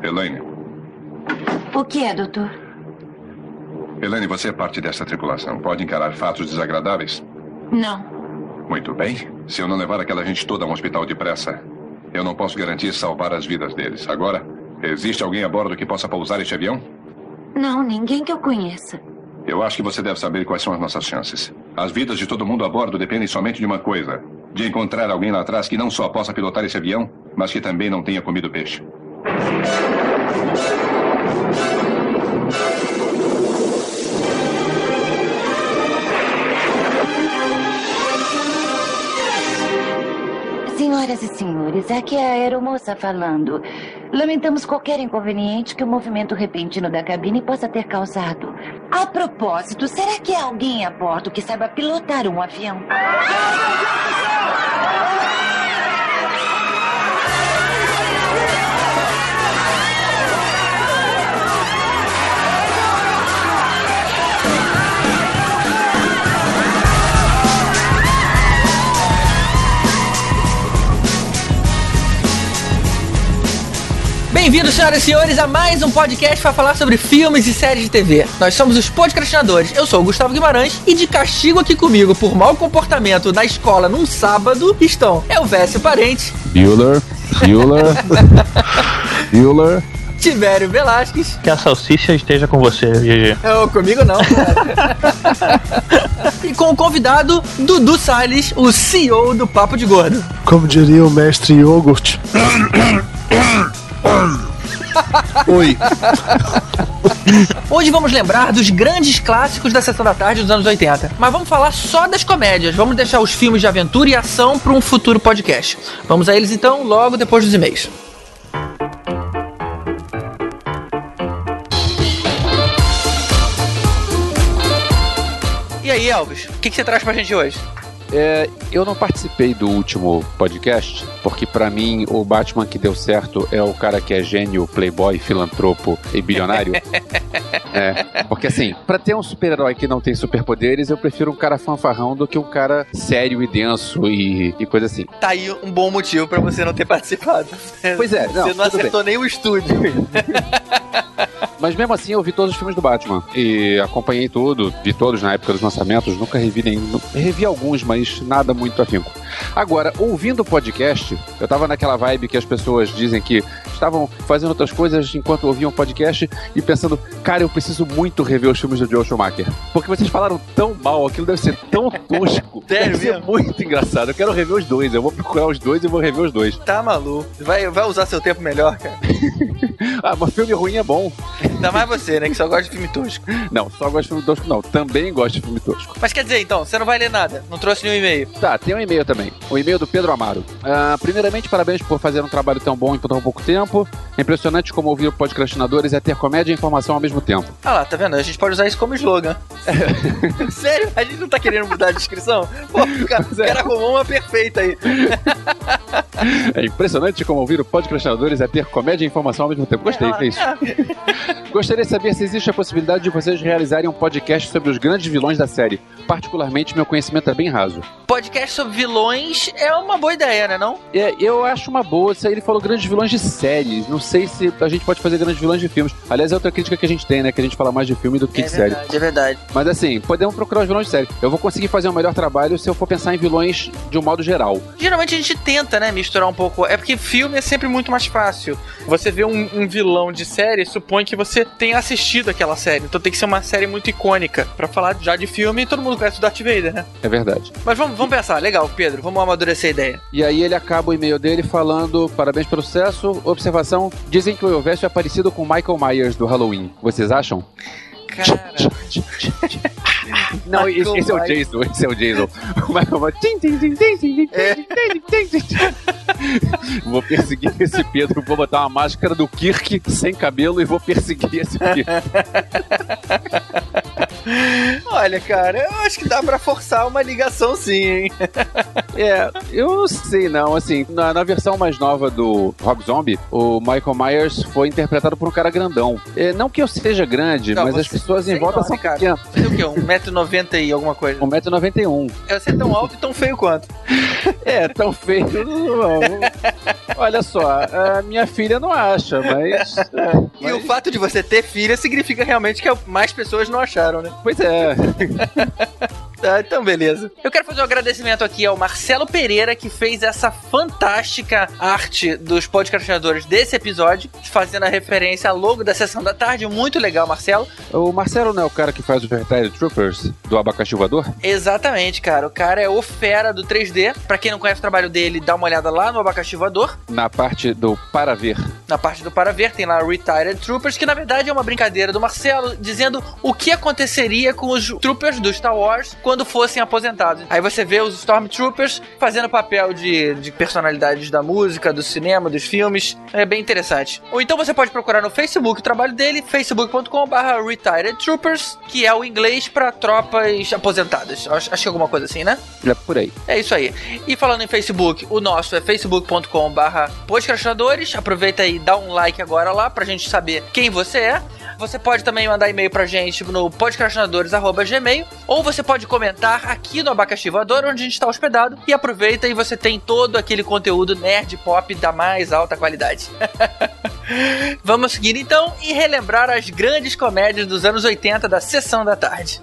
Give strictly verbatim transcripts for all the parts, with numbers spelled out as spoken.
Elaine. O que é, doutor? Elaine, você é parte dessa tripulação. Pode encarar fatos desagradáveis? Não. Muito bem. Se eu não levar aquela gente toda a um hospital depressa, eu não posso garantir salvar as vidas deles. Agora, existe alguém a bordo que possa pousar este avião? Não, ninguém que eu conheça. Eu acho que você deve saber quais são as nossas chances. As vidas de todo mundo a bordo dependem somente de uma coisa: de encontrar alguém lá atrás que não só possa pilotar esse avião, mas que também não tenha comido peixe. Senhoras e senhores, aqui é a aeromoça falando. Lamentamos qualquer inconveniente que o movimento repentino da cabine possa ter causado. A propósito, será que há alguém a bordo que saiba pilotar um avião? Bem-vindos, senhoras e senhores, a mais um podcast para falar sobre filmes e séries de T V. Nós somos os podcastinadores. Eu sou o Gustavo Guimarães e de castigo aqui comigo por mau comportamento na escola num sábado estão Elvésio Parente, Bueller, Bueller, Bueller, Tibério Velasquez. Que a salsicha esteja com você, G G. Não, comigo não, cara. E com o convidado Dudu Salles, o C E O do Papo de Gordo. Como diria o mestre Iogurt. Oi. Hoje vamos lembrar dos grandes clássicos da sessão da tarde dos anos oitenta. Mas vamos falar só das comédias. Vamos deixar os filmes de aventura e ação para um futuro podcast. Vamos a eles então, logo depois dos e-mails. E aí, Elvis, o que, que você traz pra gente hoje? É, eu não participei do último podcast, porque pra mim o Batman que deu certo é o cara que é gênio, playboy, filantropo e bilionário. É, porque assim, pra ter um super-herói que não tem superpoderes, eu prefiro um cara fanfarrão do que um cara sério e denso e, e coisa assim. Tá aí um bom motivo pra você não ter participado. Pois é, não, você não acertou nem o estúdio. Mas mesmo assim eu vi todos os filmes do Batman e acompanhei tudo, vi todos na época dos lançamentos, nunca revi nenhum, revi alguns, mas nada muito afinco. Agora, ouvindo o podcast, eu tava naquela vibe que as pessoas dizem que estavam fazendo outras coisas enquanto ouviam o podcast e pensando, cara, eu preciso muito rever os filmes do Joel Schumacher, porque vocês falaram tão mal, aquilo deve ser tão tosco, deve ser muito engraçado, eu quero rever os dois, eu vou procurar os dois e vou rever os dois. Tá maluco, vai, vai usar seu tempo melhor, cara. Ah, mas filme ruim é bom. Ainda mais você, né, que só gosta de filme tosco. Não, só gosto de filme tosco não, também gosto de filme tosco. Mas quer dizer, então, você não vai ler nada, não trouxe nenhum e-mail. Tá, tem um e-mail também, o e-mail do Pedro Amaro. Uh, primeiramente, parabéns por fazer um trabalho tão bom em tão pouco tempo. É impressionante como ouvir o podcastinadores é ter comédia e informação ao mesmo tempo. Ah lá, tá vendo? A gente pode usar isso como slogan. Sério? A gente não tá querendo mudar a descrição? Pô, o cara, o cara arrumou uma perfeita aí. É impressionante como ouvir o podcastinadores é ter comédia e informação ao mesmo tempo. Gostei, é isso. Gostaria de saber se existe a possibilidade de vocês realizarem um podcast sobre os grandes vilões da série. Particularmente, meu conhecimento é bem raso. Podcast sobre vilões é uma boa ideia, né, não? É, eu acho uma boa. Isso aí ele falou grandes vilões de séries. Não sei se a gente pode fazer grandes vilões de filmes. Aliás, é outra crítica que a gente tem, né? Que a gente fala mais de filme do que é de verdade, série. É verdade. Mas assim, podemos procurar os vilões de série. Eu vou conseguir fazer um melhor trabalho se eu for pensar em vilões de um modo geral. Geralmente a gente tenta, né, misturar um pouco. É porque filme é sempre muito mais fácil. Você vê um, um vilão de série, supõe que você tenha assistido aquela série. Então tem que ser uma série muito icônica. Pra falar já de filme, todo mundo conhece o Darth Vader, né? É verdade. Mas vamos, vamos pensar. Legal, Pedro. Vamos amadurecer a ideia. E aí ele acaba o e-mail dele falando: parabéns pelo sucesso. Observação: dizem que o Elvésio é parecido com o Michael Myers do Halloween. Vocês acham? Cara. Não, esse, esse é o Jason, esse é o Jason. O Michael Myers. É. Vou perseguir esse Pedro, vou botar uma máscara do Kirk sem cabelo e vou perseguir esse Kirk. Olha, cara, eu acho que dá pra forçar uma ligação sim, hein? É, eu não sei não, assim, na, na versão mais nova do Rob Zombie, o Michael Myers foi interpretado por um cara grandão. É, não que eu seja grande, não, mas as pessoas em volta são pequenas. Você tem o quê? um metro e noventa e alguma coisa? um metro e noventa e um. Você é tão alto e tão feio quanto? É, tão feio. Olha só, a minha filha não acha, mas... É, E mas... o fato de você ter filha significa realmente que mais pessoas não acharam, né? Pois é. Tá, então beleza. Eu quero fazer um agradecimento aqui ao Marcelo Pereira, que fez essa fantástica arte dos podcastinadores desse episódio, fazendo a referência ao logo da Sessão da Tarde. Muito legal, Marcelo. O Marcelo não é o cara que faz o Retired Troopers do Abacaxi Voador? Exatamente, cara. O cara é o fera do três D. Pra quem não conhece o trabalho dele, dá uma olhada lá no Abacaxi Voador. Na parte do Para Ver. Na parte do Para Ver tem lá Retired Troopers, que na verdade é uma brincadeira do Marcelo, dizendo o que aconteceria com os Troopers do Star Wars quando fossem aposentados. Aí você vê os Stormtroopers fazendo papel de, de personalidades da música, do cinema, dos filmes. É bem interessante. Ou então você pode procurar no Facebook o trabalho dele, facebook ponto com barra Retired Troopers, que é o inglês para tropas aposentadas. Acho, acho que é alguma coisa assim, né? É por aí. É isso aí. E falando em Facebook, o nosso é facebook ponto com barra podcastinadores. Aproveita e dá um like agora lá pra gente saber quem você é. Você pode também mandar e-mail pra gente no podcastinadores arroba gmail, ou você pode comentar aqui no Abacaxi Voador, onde a gente está hospedado, e aproveita e você tem todo aquele conteúdo nerd pop da mais alta qualidade. Vamos seguir então e relembrar as grandes comédias dos anos oitenta da Sessão da Tarde.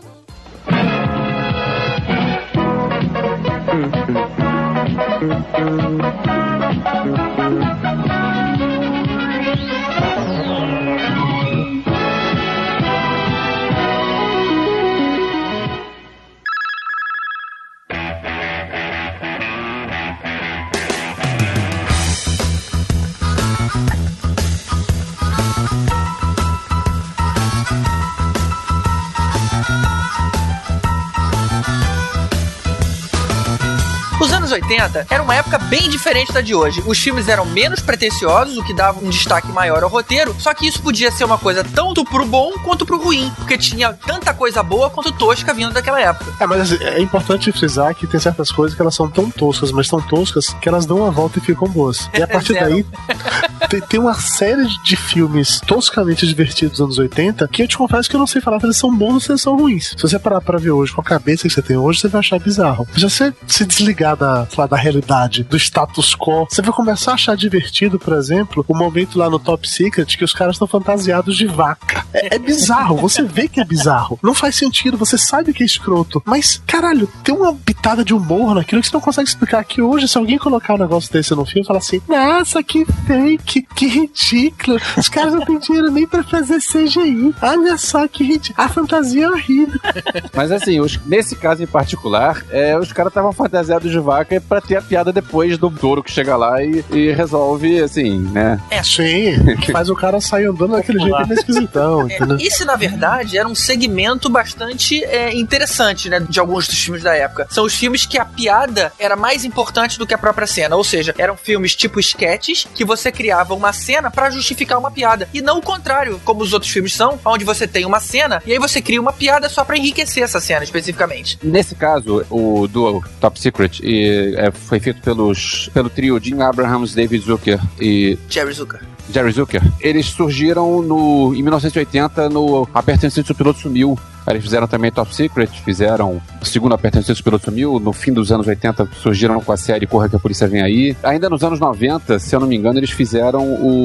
Os anos oitenta era uma época bem diferente da de hoje. Os filmes eram menos pretensiosos, o que dava um destaque maior ao roteiro, só que isso podia ser uma coisa tanto pro bom quanto pro ruim, porque tinha tanta coisa boa quanto tosca vindo daquela época. É, mas assim, é importante frisar que tem certas coisas que elas são tão toscas, mas tão toscas que elas dão uma volta e ficam boas. E a partir daí, tem, tem uma série de filmes toscamente divertidos dos anos oitenta que eu te confesso que eu não sei falar se eles são bons ou se eles são ruins. Se você parar pra ver hoje com a cabeça que você tem hoje, você vai achar bizarro. Já você se desligar da, lá, da realidade, do status quo, você vai começar a achar divertido, por exemplo, o momento lá no Top Secret que os caras estão fantasiados de vaca. É, é bizarro, você vê que é bizarro. Não faz sentido, você sabe que é escroto. Mas, caralho, tem uma pitada de humor naquilo que você não consegue explicar. Que hoje, se alguém colocar um negócio desse no filme, fala assim: nossa, que fake, que ridículo. Os caras não têm dinheiro nem pra fazer C G I. Olha só que ridículo. A fantasia é horrível. Mas assim, os, nesse caso em particular, é, os caras estavam fantasiados de vaca pra ter a piada depois do touro que chega lá e, e resolve, assim, né? É, sim. Que faz o cara sair andando daquele jeito meio esquisitão, entendeu? É, esse, na verdade, era um segmento bastante é, interessante, né, de alguns dos filmes da época. São os filmes que a piada era mais importante do que a própria cena, ou seja, eram filmes tipo sketches que você criava uma cena pra justificar uma piada, e não o contrário, como os outros filmes são, onde você tem uma cena e aí você cria uma piada só pra enriquecer essa cena, especificamente. Nesse caso, o do Top Secret e, é, foi feito pelos, pelo trio Jim Abrahams, David Zucker e... Jerry Zucker. Jerry Zucker. Eles surgiram no, em mil novecentos e oitenta no Aperta o Cinto, o Piloto Sumiu. Eles fizeram também Top Secret, fizeram o segundo Aperta o Cinto, o Piloto Sumiu. No fim dos anos oitenta surgiram com a série Corra que a Polícia Vem Aí. Ainda nos anos noventa, se eu não me engano, eles fizeram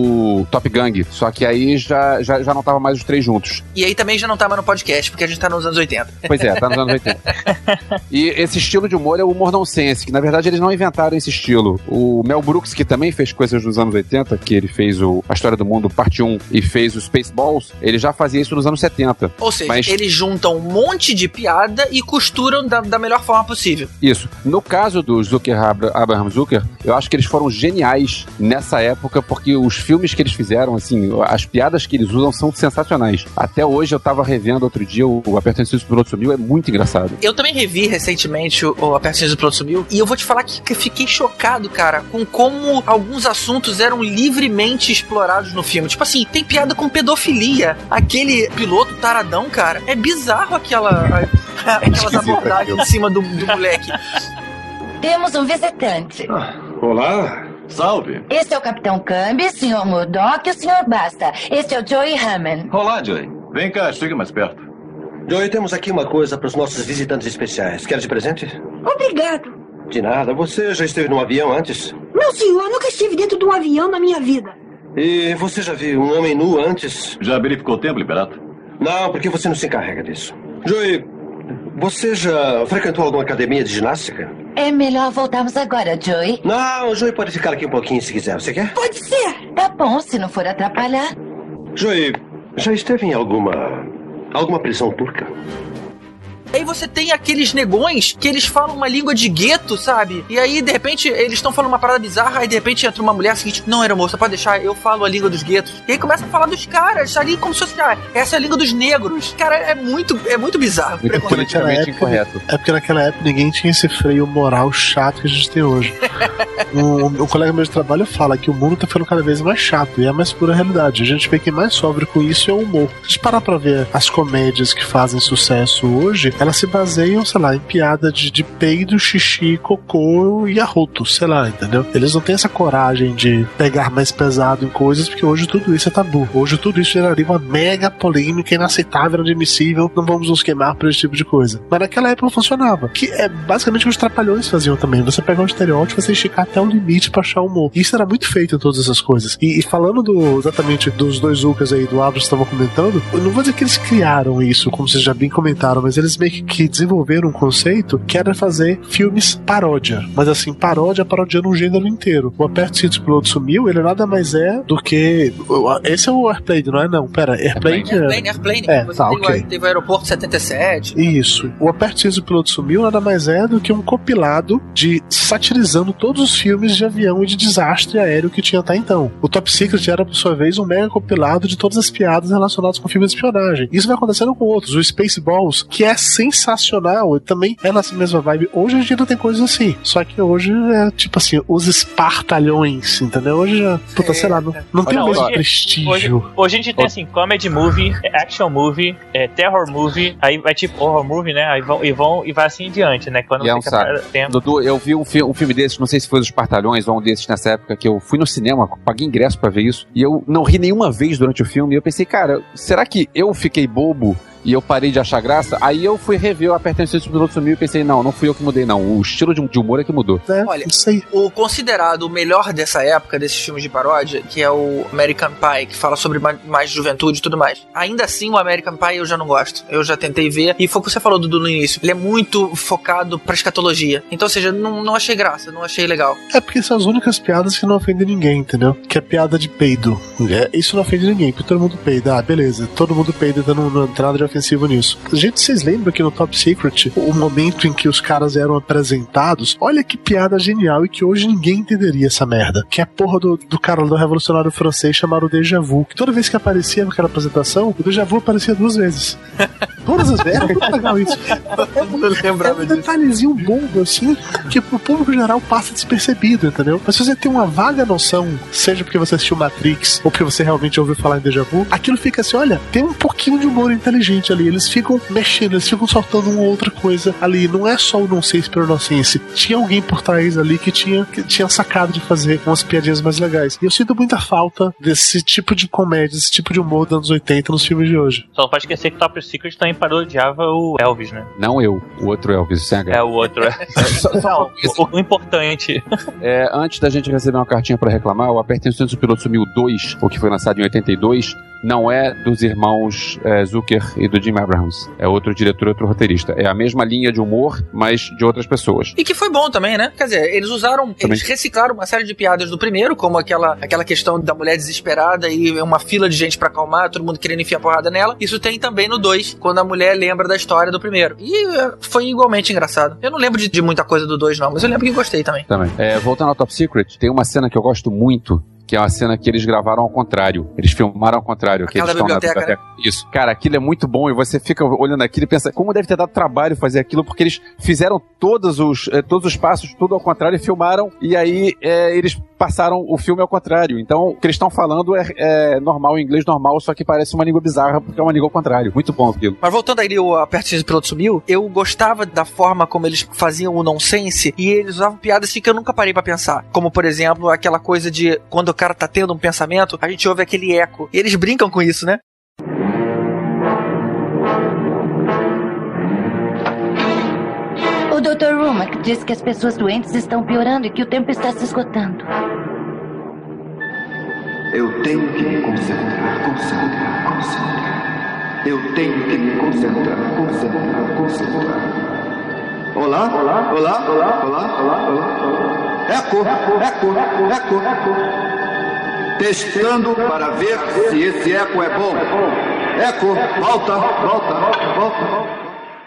o Top Gang. Só que aí já, já, já não estavam mais os três juntos. E aí também já não tava no podcast, porque a gente tá nos anos oitenta. Pois é, tá nos anos oitenta. E esse estilo de humor é o humor nonsense, que na verdade eles não inventaram esse estilo. O Mel Brooks, que também fez coisas nos anos oitenta, que ele fez o A História do Mundo Parte um e fez o Spaceballs, ele já fazia isso nos anos setenta. Ou seja, mas... eles juntam um monte de piada e costuram da, da melhor forma possível. Isso. No caso do Zucker, Abraham Zucker, eu acho que eles foram geniais nessa época, porque os filmes que eles fizeram, assim, as piadas que eles usam são sensacionais. Até hoje eu tava revendo outro dia o Aperta o Cinto, o Piloto Sumiu, é muito engraçado. Eu também revi recentemente o, o Aperta o Cinto, o Piloto Sumiu, e eu vou te falar que, que eu fiquei chocado, cara, com como alguns assuntos eram livremente explorados no filme. Tipo assim, tem piada com pedofilia. Aquele piloto taradão, cara, é bizarro aquela, aquelas abordagens em cima do, do moleque. Temos um visitante. Ah, olá, salve. Este é o Capitão Cambi, senhor Murdoch e o senhor Basta. Este é o Joey Hammond. Olá, Joey. Vem cá, chega mais perto. Joey, temos aqui uma coisa para os nossos visitantes especiais. Quer de presente? Obrigado. De nada. Você já esteve num avião antes? Não Meu senhor, nunca estive dentro de um avião na minha vida. E você já viu um homem nu antes? Já verificou o tempo, Liberato? Não, porque você não se encarrega disso. Joey, você já frequentou alguma academia de ginástica? É melhor voltarmos agora, Joey. Não, o Joey pode ficar aqui um pouquinho se quiser. Você quer? Pode ser. Tá bom, se não for atrapalhar. Joey, já esteve em alguma... alguma prisão turca? Aí você tem aqueles negões que eles falam uma língua de gueto, sabe? E aí, de repente, eles estão falando uma parada bizarra, aí de repente entra uma mulher assim, tipo, não, aeromoça, pode deixar, eu falo a língua dos guetos. E aí começa a falar dos caras, ali como se fosse, ah, essa é a língua dos negros. Cara, é muito, é muito bizarro. Muito politicamente incorreto. É porque naquela época ninguém tinha esse freio moral chato que a gente tem hoje. um, um colega meu de trabalho fala que o mundo tá ficando cada vez mais chato, e é a mais pura realidade. A gente vê que quem mais sofre com isso é o humor. Se a gente parar pra ver as comédias que fazem sucesso hoje, elas se baseiam, sei lá, em piada de, de peido, xixi, cocô e arroto, sei lá, entendeu? Eles não têm essa coragem de pegar mais pesado em coisas, porque hoje tudo isso é tabu. Hoje tudo isso geraria uma mega polêmica, inaceitável, inadmissível, não vamos nos queimar por esse tipo de coisa. Mas naquela época funcionava. Que é basicamente o que os trapalhões faziam também. Você pegar um estereótipo e você esticar até o limite pra achar humor. E isso era muito feito em todas essas coisas. E, e falando do, exatamente dos dois Zucas aí, do Abras que estavam comentando, eu não vou dizer que eles criaram isso, como vocês já bem comentaram, mas eles meio que desenvolveram um conceito que era fazer filmes paródia. Mas assim, paródia parodiando um gênero inteiro. O Aperte Cintos, o Piloto Sumiu, ele nada mais é do que... Esse é o Airplane, não é não? Pera, Airplane... Airplane, Airplane. É, você tá, tem ok. o, teve o Aeroporto setenta e sete. Isso. O Aperte Cintos, o Piloto Sumiu nada mais é do que um compilado de satirizando todos os filmes de avião e de desastre aéreo que tinha até então. O Top Secret era, por sua vez, um mega compilado de todas as piadas relacionadas com filmes de espionagem. Isso vai acontecendo com outros. O Spaceballs, que é sensacional, também é nessa mesma vibe. Hoje a gente ainda tem coisas assim. Só que hoje é tipo assim, os espartalhões, entendeu? Hoje já, puta, sei lá, não, não tem o mesmo hoje, prestígio. Hoje, hoje a gente tem assim, comedy movie, action movie, é, terror movie, aí vai tipo horror movie, né? Aí vão e vão e vai assim em diante, né? Quando E é um saco. tem... Dudu, eu vi um, fi- um filme desses, não sei se foi dos Espartalhões ou um desses nessa época, que eu fui no cinema, paguei ingresso pra ver isso, e eu não ri nenhuma vez durante o filme, e eu pensei, cara, será que eu fiquei bobo e eu parei de achar graça? Aí eu fui rever o Aperta o Cinto, o Piloto Sumiu e pensei, não, não fui eu que mudei, não. O estilo de, de humor é que mudou. É, Olha, isso aí. o considerado o melhor dessa época, desses filmes de paródia, que é o American Pie, que fala sobre ma- mais juventude e tudo mais. Ainda assim, o American Pie eu já não gosto. Eu já tentei ver, e foi o que você falou, Dudu, no início. Ele é muito focado pra escatologia. Então, ou seja, não, não achei graça, não achei legal. É porque são as únicas piadas que não ofendem ninguém, entendeu? Que é piada de peido. É, isso não ofende ninguém, porque todo mundo peida. Ah, beleza, todo mundo peida, então não tem nada de ofensivo nisso. Gente, vocês lembram que no Top Secret, o momento em que os caras eram apresentados, olha que piada genial e que hoje ninguém entenderia essa merda. Que é a porra do, do cara do revolucionário francês chamado Déjà Vu. Que toda vez que aparecia naquela apresentação, o Déjà Vu aparecia duas vezes. Todas as vezes. É muito legal isso. É um, é um detalhezinho bobo, assim, que pro público geral passa despercebido, entendeu? Mas se você tem uma vaga noção, seja porque você assistiu Matrix ou porque você realmente ouviu falar em Déjà Vu, aquilo fica assim, olha, tem um pouquinho de humor inteligente ali. Eles ficam mexendo, eles ficam soltando uma outra coisa ali. Não é só o nonsense pelo nonsense. Tinha alguém por trás ali que tinha, que tinha sacado de fazer umas piadinhas mais legais. E eu sinto muita falta desse tipo de comédia, desse tipo de humor dos anos oitenta nos filmes de hoje. Só não pode esquecer que Top Secret também parodiava o Elvis, né? Não eu, o outro Elvis, sem H. É o outro. É. Só- só Não, o, o importante. É, antes da gente receber uma cartinha pra reclamar, o Aperta o Cinto, o Piloto Sumiu dois, o que foi lançado em oitenta e dois, não é dos irmãos é, Zucker e do Jim Abrahams. É outro diretor, outro roteirista. É a mesma linha de humor, mas de outras pessoas. E que foi bom também, né? Quer dizer, eles usaram, Também. eles reciclaram uma série de piadas do primeiro, como aquela, aquela questão da mulher desesperada e uma fila de gente pra acalmar, todo mundo querendo enfiar porrada nela. Isso tem também no dois, quando a mulher lembra da história do primeiro. E é, foi igualmente engraçado. Eu não lembro de, de muita coisa do dois, não, mas eu lembro que gostei também. Também. É, voltando ao Top Secret, tem uma cena que eu gosto muito, que é uma cena que eles gravaram ao contrário. Eles filmaram ao contrário. Que Aquela eles estão na biblioteca, biblioteca. Isso. Cara, aquilo é muito bom e você fica olhando aquilo e pensa, como deve ter dado trabalho fazer aquilo, porque eles fizeram todos os, eh, todos os passos, tudo ao contrário, e filmaram, e aí eh, eles passaram o filme ao contrário. Então, o que eles estão falando é, é normal, em inglês normal, só que parece uma língua bizarra, porque é uma língua ao contrário. Muito bom aquilo. Mas voltando aí o Aperto Cinto, o Piloto Sumiu, eu gostava da forma como eles faziam o nonsense, e eles usavam piadas assim que eu nunca parei pra pensar. Como, por exemplo, aquela coisa de quando o cara tá tendo um pensamento, a gente ouve aquele eco. E eles brincam com isso, né? O doutor Rumack Mark diz que as pessoas doentes estão piorando e que o tempo está se esgotando. Eu tenho que me concentrar, concentrar, concentrar. Eu tenho que me concentrar, concentrar, concentrar. Olá, olá, olá, olá, olá, olá, olá. Eco, eco, eco, eco. Testando para ver se esse eco é bom. Eco, volta, volta, volta, volta.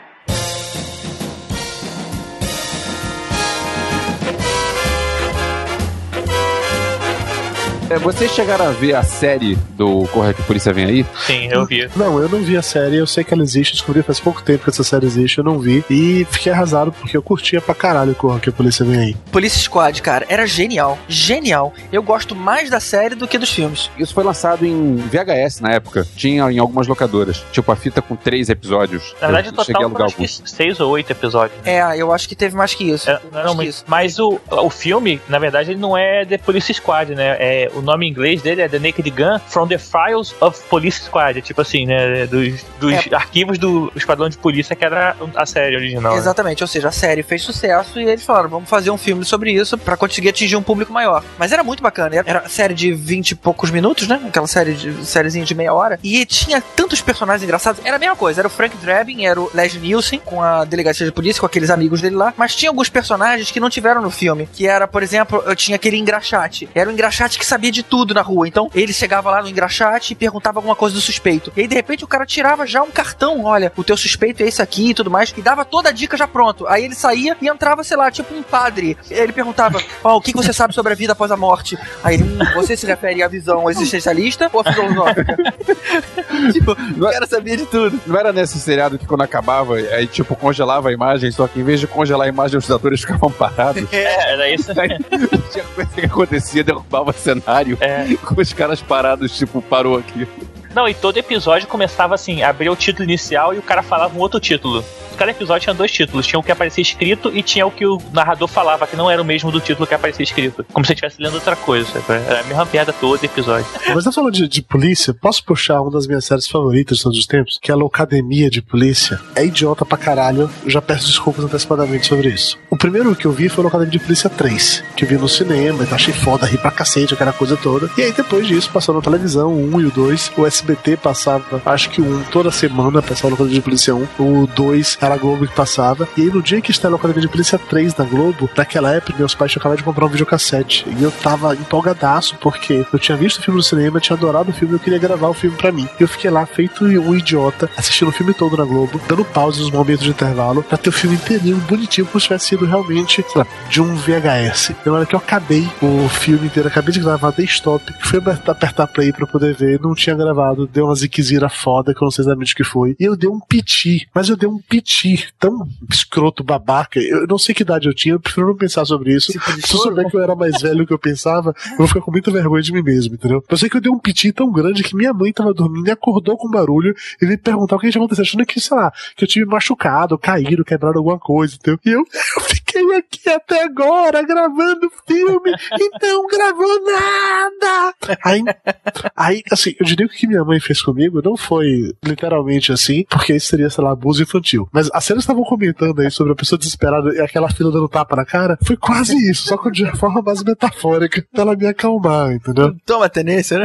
É, vocês chegaram a ver a série do Corre que a Polícia Vem Aí? Sim, eu vi. Não, eu não vi a série, eu sei que ela existe, descobri faz pouco tempo que essa série existe, eu não vi. E fiquei arrasado porque eu curtia pra caralho o Corre que a Polícia Vem Aí. Police Squad, cara, era genial. Genial. Eu gosto mais da série do que dos filmes. Isso foi lançado em V H S na época. Tinha em algumas locadoras. Tipo, a fita com três episódios. Na verdade, eu o total foram acho que seis ou oito episódios. É, eu acho que teve mais que isso. É, não, mas, isso. mas o, o filme, na verdade, ele não é The Police Squad, né? É, o nome em inglês dele é The Naked Gun from the Files of Police Squad. Tipo assim, né? Dos, dos é. arquivos do Esquadrão de Polícia, que era a série original. Exatamente, né? Ou seja, a série fez sucesso e eles falaram, vamos fazer um filme sobre isso pra conseguir atingir um público maior. Mas era muito bacana. Era série de vinte e poucos minutos, né? Aquela série de, sériezinha de meia hora. E tinha tantos personagens engraçados. Era a mesma coisa. Era o Frank Drebin, era o Leslie Nielsen, com a delegacia de polícia, com aqueles amigos dele lá. Mas tinha alguns personagens que não tiveram no filme. Que era, por exemplo, eu tinha aquele engraxate. Era um engraxate que sabia de tudo na rua. Então, ele chegava lá no engraxate e perguntava alguma coisa do suspeito. E aí, de repente, o cara tirava já um cartão. Olha, o teu suspeito é esse aqui e tudo mais. E dava toda a dica já pronto. Aí ele saía e entrava, sei lá, tipo um padre. Ele perguntava, ó, oh, o que você sabe sobre a vida após a morte? Aí ele, hum, você se refere à visão existencialista ou à filosófica? Tipo, o cara sabia de tudo. Não era nesse seriado que quando acabava, aí tipo, congelava a imagem, só que em vez de congelar a imagem, os atores ficavam parados. É, era isso. Aí, tinha coisa que acontecia, derrubava o cenário, é. com os caras parados, tipo, parou aqui. Não, e todo episódio começava assim, abria o título inicial e o cara falava um outro título. Cada episódio tinha dois títulos, tinha o que aparecia escrito e tinha o que o narrador falava, que não era o mesmo do título que aparecia escrito. Como se ele estivesse lendo outra coisa, sabe? Era a mesma piada todo episódio. Mas tá falando de, de polícia, posso puxar uma das minhas séries favoritas de todos os tempos, que é a Loucademia de Polícia. É idiota pra caralho, eu já peço desculpas antecipadamente sobre isso. O primeiro que eu vi foi a Loucademia de Polícia três, que eu vi no cinema, e achei foda, ri pra cacete, aquela coisa toda. E aí depois disso, passou na televisão, o um e o dois, o S B T passava, acho que o um toda semana, passava a Loucademia de Polícia um, o dois era a Globo que passava. E aí no dia que estava a Loucademia de Polícia três na Globo, naquela época meus pais tinham acabado de comprar um videocassete e eu tava empolgadaço porque eu tinha visto o filme no cinema, tinha adorado o filme e eu queria gravar o filme pra mim. E eu fiquei lá feito um idiota, assistindo o filme todo na Globo, dando pausa nos momentos de intervalo pra ter o filme inteirinho, bonitinho, como se tivesse sido realmente, sei lá, de um V H S. E na hora que eu acabei o filme inteiro, acabei de gravar, dei stop, fui apertar play pra poder ver, não tinha gravado, deu uma ziquezira foda que eu não sei exatamente o que foi. E eu dei um piti, mas eu dei um piti tão escroto, babaca. Eu não sei que idade eu tinha, eu prefiro não pensar sobre isso. Se eu souber que eu era mais velho do que eu pensava, eu vou ficar com muita vergonha de mim mesmo, entendeu? Eu sei que eu dei um piti tão grande que minha mãe tava dormindo e acordou com barulho e veio perguntar o que tinha acontecido, achando que, sei lá, que eu tive machucado, caído, quebrado alguma coisa, entendeu? E eu, eu fiquei aqui até agora gravando filme e não gravou nada! Aí, aí, assim, eu diria que o que minha mãe fez comigo não foi literalmente assim, porque isso seria, sei lá, abuso infantil. Mas as cenas estavam comentando aí sobre a pessoa desesperada e aquela fila dando tapa na cara, foi quase isso, só que de uma forma mais metafórica, pra ela me acalmar, entendeu? Toma tenência, né?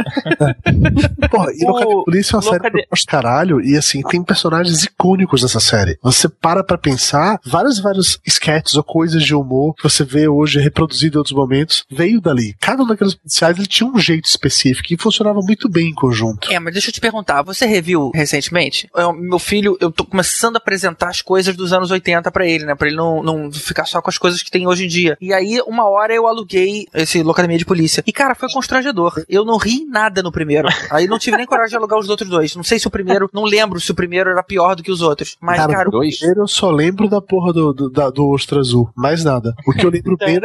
Porra, e Loucademia de Polícia é uma série que eu gosto caralho, e assim, tem personagens icônicos nessa série. Você para pra pensar, vários, vários sketches ou coisas de humor que você vê hoje reproduzido em outros momentos, veio dali. Cada um daqueles policiais, ele tinha um jeito específico e funcionava muito bem em conjunto. É, mas deixa eu te perguntar, você reviu recentemente? Eu, meu filho, eu tô começando a apresentar as coisas dos anos oitenta pra ele, né? Pra ele não, não ficar só com as coisas que tem hoje em dia. E aí, uma hora eu aluguei esse Loucademia de Polícia. E, cara, foi constrangedor. Eu não ri nada no primeiro. Aí não tive nem coragem de alugar os outros dois. Não sei se o primeiro, não lembro se o primeiro era pior do que os outros. Mas, cara, cara o dois... primeiro eu só lembro da porra do, do, da, do Ostra Azul. Mais nada. O que eu lembro bem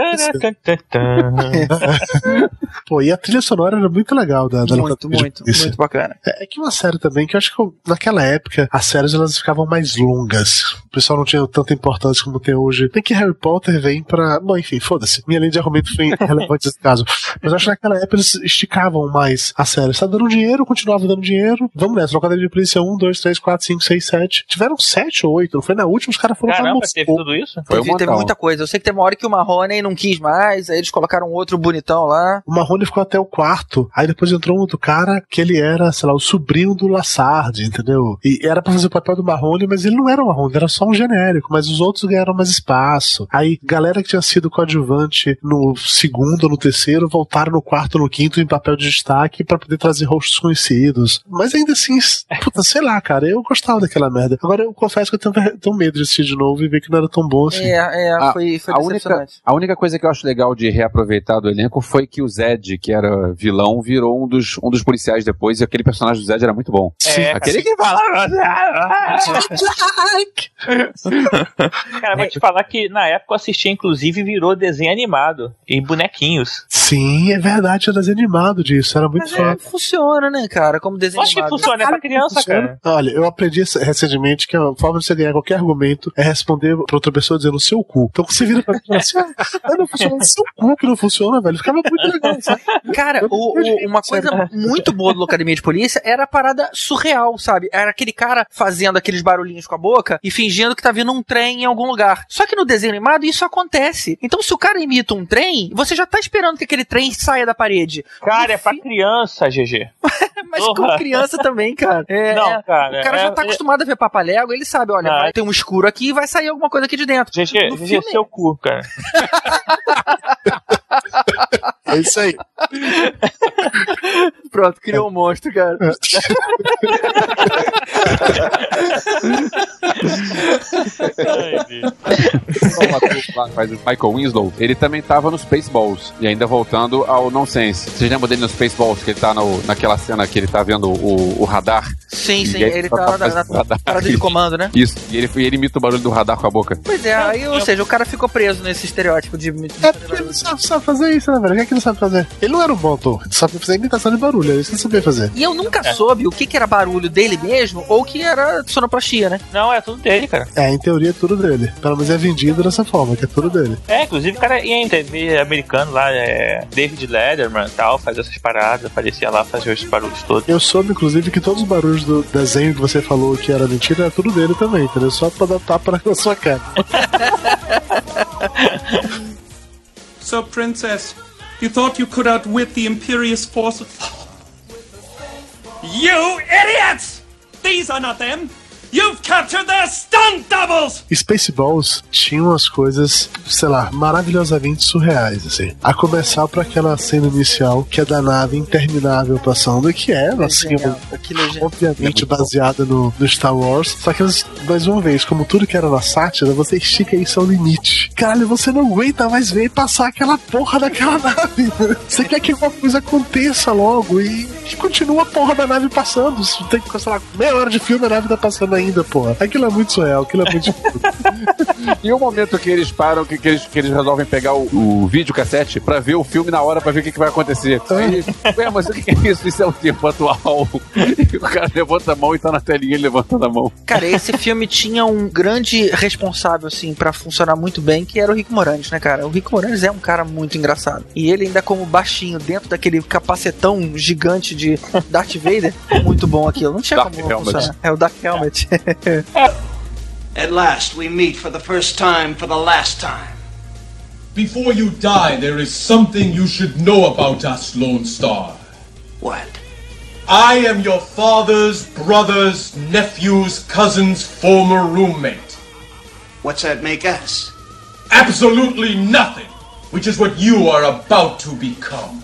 é Pô, e a trilha sonora era muito legal da, da Muito, muito, muito bacana. É, é que uma série também, que eu acho que eu, naquela época, as séries elas ficavam mais longas. O pessoal não tinha tanta importância como tem hoje. Tem que Harry Potter vem pra... Bom, enfim, foda-se. Minha linha de argumento foi relevante nesse caso. Mas eu acho que naquela época eles esticavam mais a série. Tá dando dinheiro, continuava dando dinheiro. Vamos nessa. Loucademia de Polícia um, dois, três, quatro, cinco, seis, sete. Tiveram sete ou oito. Não foi na última, os caras foram Caramba, pra teve tudo isso? Foi teve, teve muita coisa. Eu sei que tem uma hora que o Marrone não quis mais, aí eles colocaram outro bonitão lá. O Marrone ficou até o quarto, aí depois entrou um outro cara que ele era, sei lá, o sobrinho do Lassard, entendeu? E era pra fazer o papel do Marrone, mas ele não era o Marrone, era só um genérico, mas os outros ganharam mais espaço. Aí, galera que tinha sido coadjuvante no segundo ou no terceiro, voltaram no quarto ou no quinto em papel de destaque pra poder trazer rostos conhecidos. Mas ainda assim, puta, sei lá, cara, eu gostava daquela merda. Agora eu confesso que eu tenho, tenho medo de assistir de novo e ver que não era tão bom assim. É, é, a, foi, foi a única, a única coisa que eu acho legal de reaproveitar do elenco foi que o Zed, que era vilão, virou um dos, um dos policiais depois, e aquele personagem do Zed era muito bom. Sim, é, aquele assim. que falava. Cara, vou te falar que na época eu assisti, inclusive, virou desenho animado, em bonequinhos. Sim, é verdade, era desenho animado disso, era muito foda. É, funciona, né, cara, como desenho Acho animado. que funciona, é pra criança, Funciona. cara. Olha, eu aprendi recentemente que a forma de você ganhar qualquer argumento é responder pra outra pessoa dizendo o seu cu. Então você vira pra mim e fala assim, ah, não funciona, é seu cu que não funciona, velho. Ficava muito legal, sabe? Cara, o, o, uma coisa muito boa do Academia de Polícia era a parada surreal, sabe? Era aquele cara fazendo aqueles barulhinhos com a boca e fingindo que tá vindo um trem em algum lugar. Só que no desenho animado isso acontece. Então se o cara imita um trem, você já tá esperando que aquele trem saia da parede. Cara, é pra criança, G G. Mas Porra. com criança também, cara. É, Não, é, cara, o cara é- já tá é- acostumado a ver papalégua, ele sabe, olha, Não, vai é- ter um escuro aqui e vai sair alguma coisa aqui de dentro. G G, No G G, filme- seu cu, cara. É isso aí. Pronto, criou um monstro, cara. Ai, Deus. O ator lá que faz o Michael Winslow, ele também tava no Spaceballs. E ainda voltando ao Nonsense. Vocês lembram dele no Spaceballs, que ele tá no, naquela cena que ele tá vendo o, o radar? Sim, sim, E aí ele só tá tá na, na, fazendo radar. parada de comando, né? Isso, e ele, e ele imita o barulho do radar com a boca. Pois é, aí, ou seja, o cara ficou preso nesse estereótipo de... de É porque ele não sabe, sabe fazer isso, né, velho? O que é que ele sabe fazer? Ele não era um bom ator, ele sabia fazer imitação de barulho, é isso que ele sabia fazer. E eu nunca soube o que, que era barulho dele mesmo ou que era sonoplastia, né? Não, é tudo dele, cara. É, em teoria é tudo dele. Pelo menos é vendido dessa forma, que é tudo dele. É, inclusive o cara ia em T V americano lá, é, David Letterman e tal, fazia essas paradas, aparecia lá, fazia os barulhos todos. Eu soube, inclusive, que todos os barulhos do desenho que você falou que era mentira era tudo dele também, entendeu? Só pra dar tapa na sua cara. So, Princess, you thought you could outwit the Imperious forces? You idiots! These are not them! You've captured their stunt doubles! Spaceballs tinha umas coisas, sei lá, maravilhosamente surreais, assim. A começar por aquela cena inicial, que é da nave interminável passando, que é, assim, obviamente baseada no, no Star Wars. Só que, mais uma vez, como tudo que era na sátira, você estica isso ao limite. Caralho, você não aguenta mais ver passar aquela porra daquela nave. Você quer que alguma coisa aconteça logo e continua a porra da nave passando. Tem que, sei lá, meia hora de filme a nave tá passando ainda, porra. Aquilo é muito surreal, aquilo é muito... E o momento que eles param, que, que, eles, que eles resolvem pegar o, o videocassete pra ver o filme na hora, pra ver o que, que vai acontecer. Aí, ué, mas o que é isso? Isso é o tempo atual. E o cara levanta a mão e tá na telinha ele levantando a mão. Cara, esse filme tinha um grande responsável, assim, pra funcionar muito bem, que era o Rick Moranis, né, cara? O Rick Moranis é um cara muito engraçado. E ele ainda como baixinho, dentro daquele capacetão gigante de Darth Vader, muito bom aquilo. Não tinha Dark como Helmet. funcionar. É o Dark Helmet. At last, we meet for the first time for the last time. Before you die, there is something you should know about us, Lone Star. What? I am your father's brother's nephew's cousin's former roommate. What's that make us? Absolutely nothing, which is what you are about to become.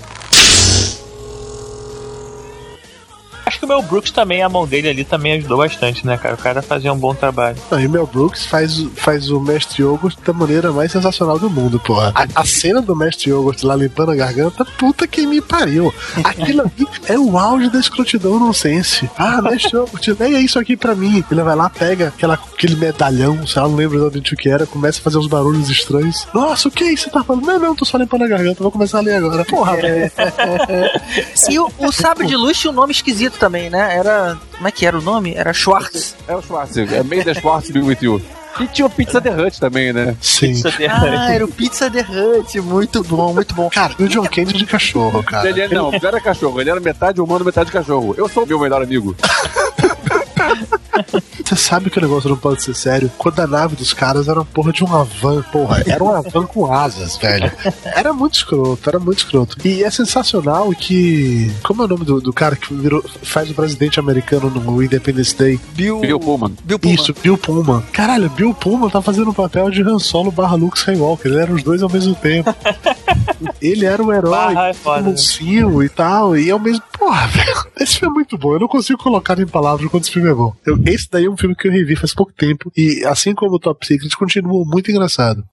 Acho que o Mel Brooks também, a mão dele ali também ajudou bastante, né, cara? O cara fazia um bom trabalho. Não, e o Mel Brooks faz, faz o Mestre Yogurt da maneira mais sensacional do mundo, porra. A, a cena do Mestre Yogurt lá limpando a garganta, puta que me pariu. Aquilo ali é o auge da escrotidão nonsense. Ah, Mestre Yogurt, leia isso aqui pra mim. Ele vai lá, pega aquela, aquele medalhão, sei lá, não lembro exatamente o que era, começa a fazer uns barulhos estranhos. Nossa, o que é isso? Você tá falando? Não, não, tô só limpando a garganta, vou começar a ler agora. Porra, velho. E o, o Sabre de Luz tinha um nome esquisito também, né? Era... Como é que era o nome? Era Schwartz. É o Schwartz. É May the Schwartz be with you. E tinha o Pizza the Hut também, né? Sim. Ah, era o Pizza the Hut. Muito bom, muito bom. Cara, o John Candy de cachorro, cara. Ele, não, ele era cachorro. Ele era metade humano, metade cachorro. Eu sou o meu melhor amigo. Você sabe que o negócio não pode ser sério quando a nave dos caras era uma porra de uma van, porra. Era uma van com asas, velho. Era muito escroto, era muito escroto. E é sensacional que... Como é o nome do, do cara que virou, faz o presidente americano no Independence Day? Bill, Bill Pullman. Bill Pullman. Isso, Bill Pullman. Caralho, Bill Pullman tá fazendo o papel de Han Solo barra Luke Skywalker. Ele era os dois ao mesmo tempo. Ele era o herói, Barra é foda, um mocinho e tal, e ao mesmo... Porra, velho, esse filme é muito bom. Eu não consigo colocar em palavras quanto esse filme é bom. Eu, esse daí é um filme que eu revi faz pouco tempo, e assim como o Top Secret, continua muito engraçado.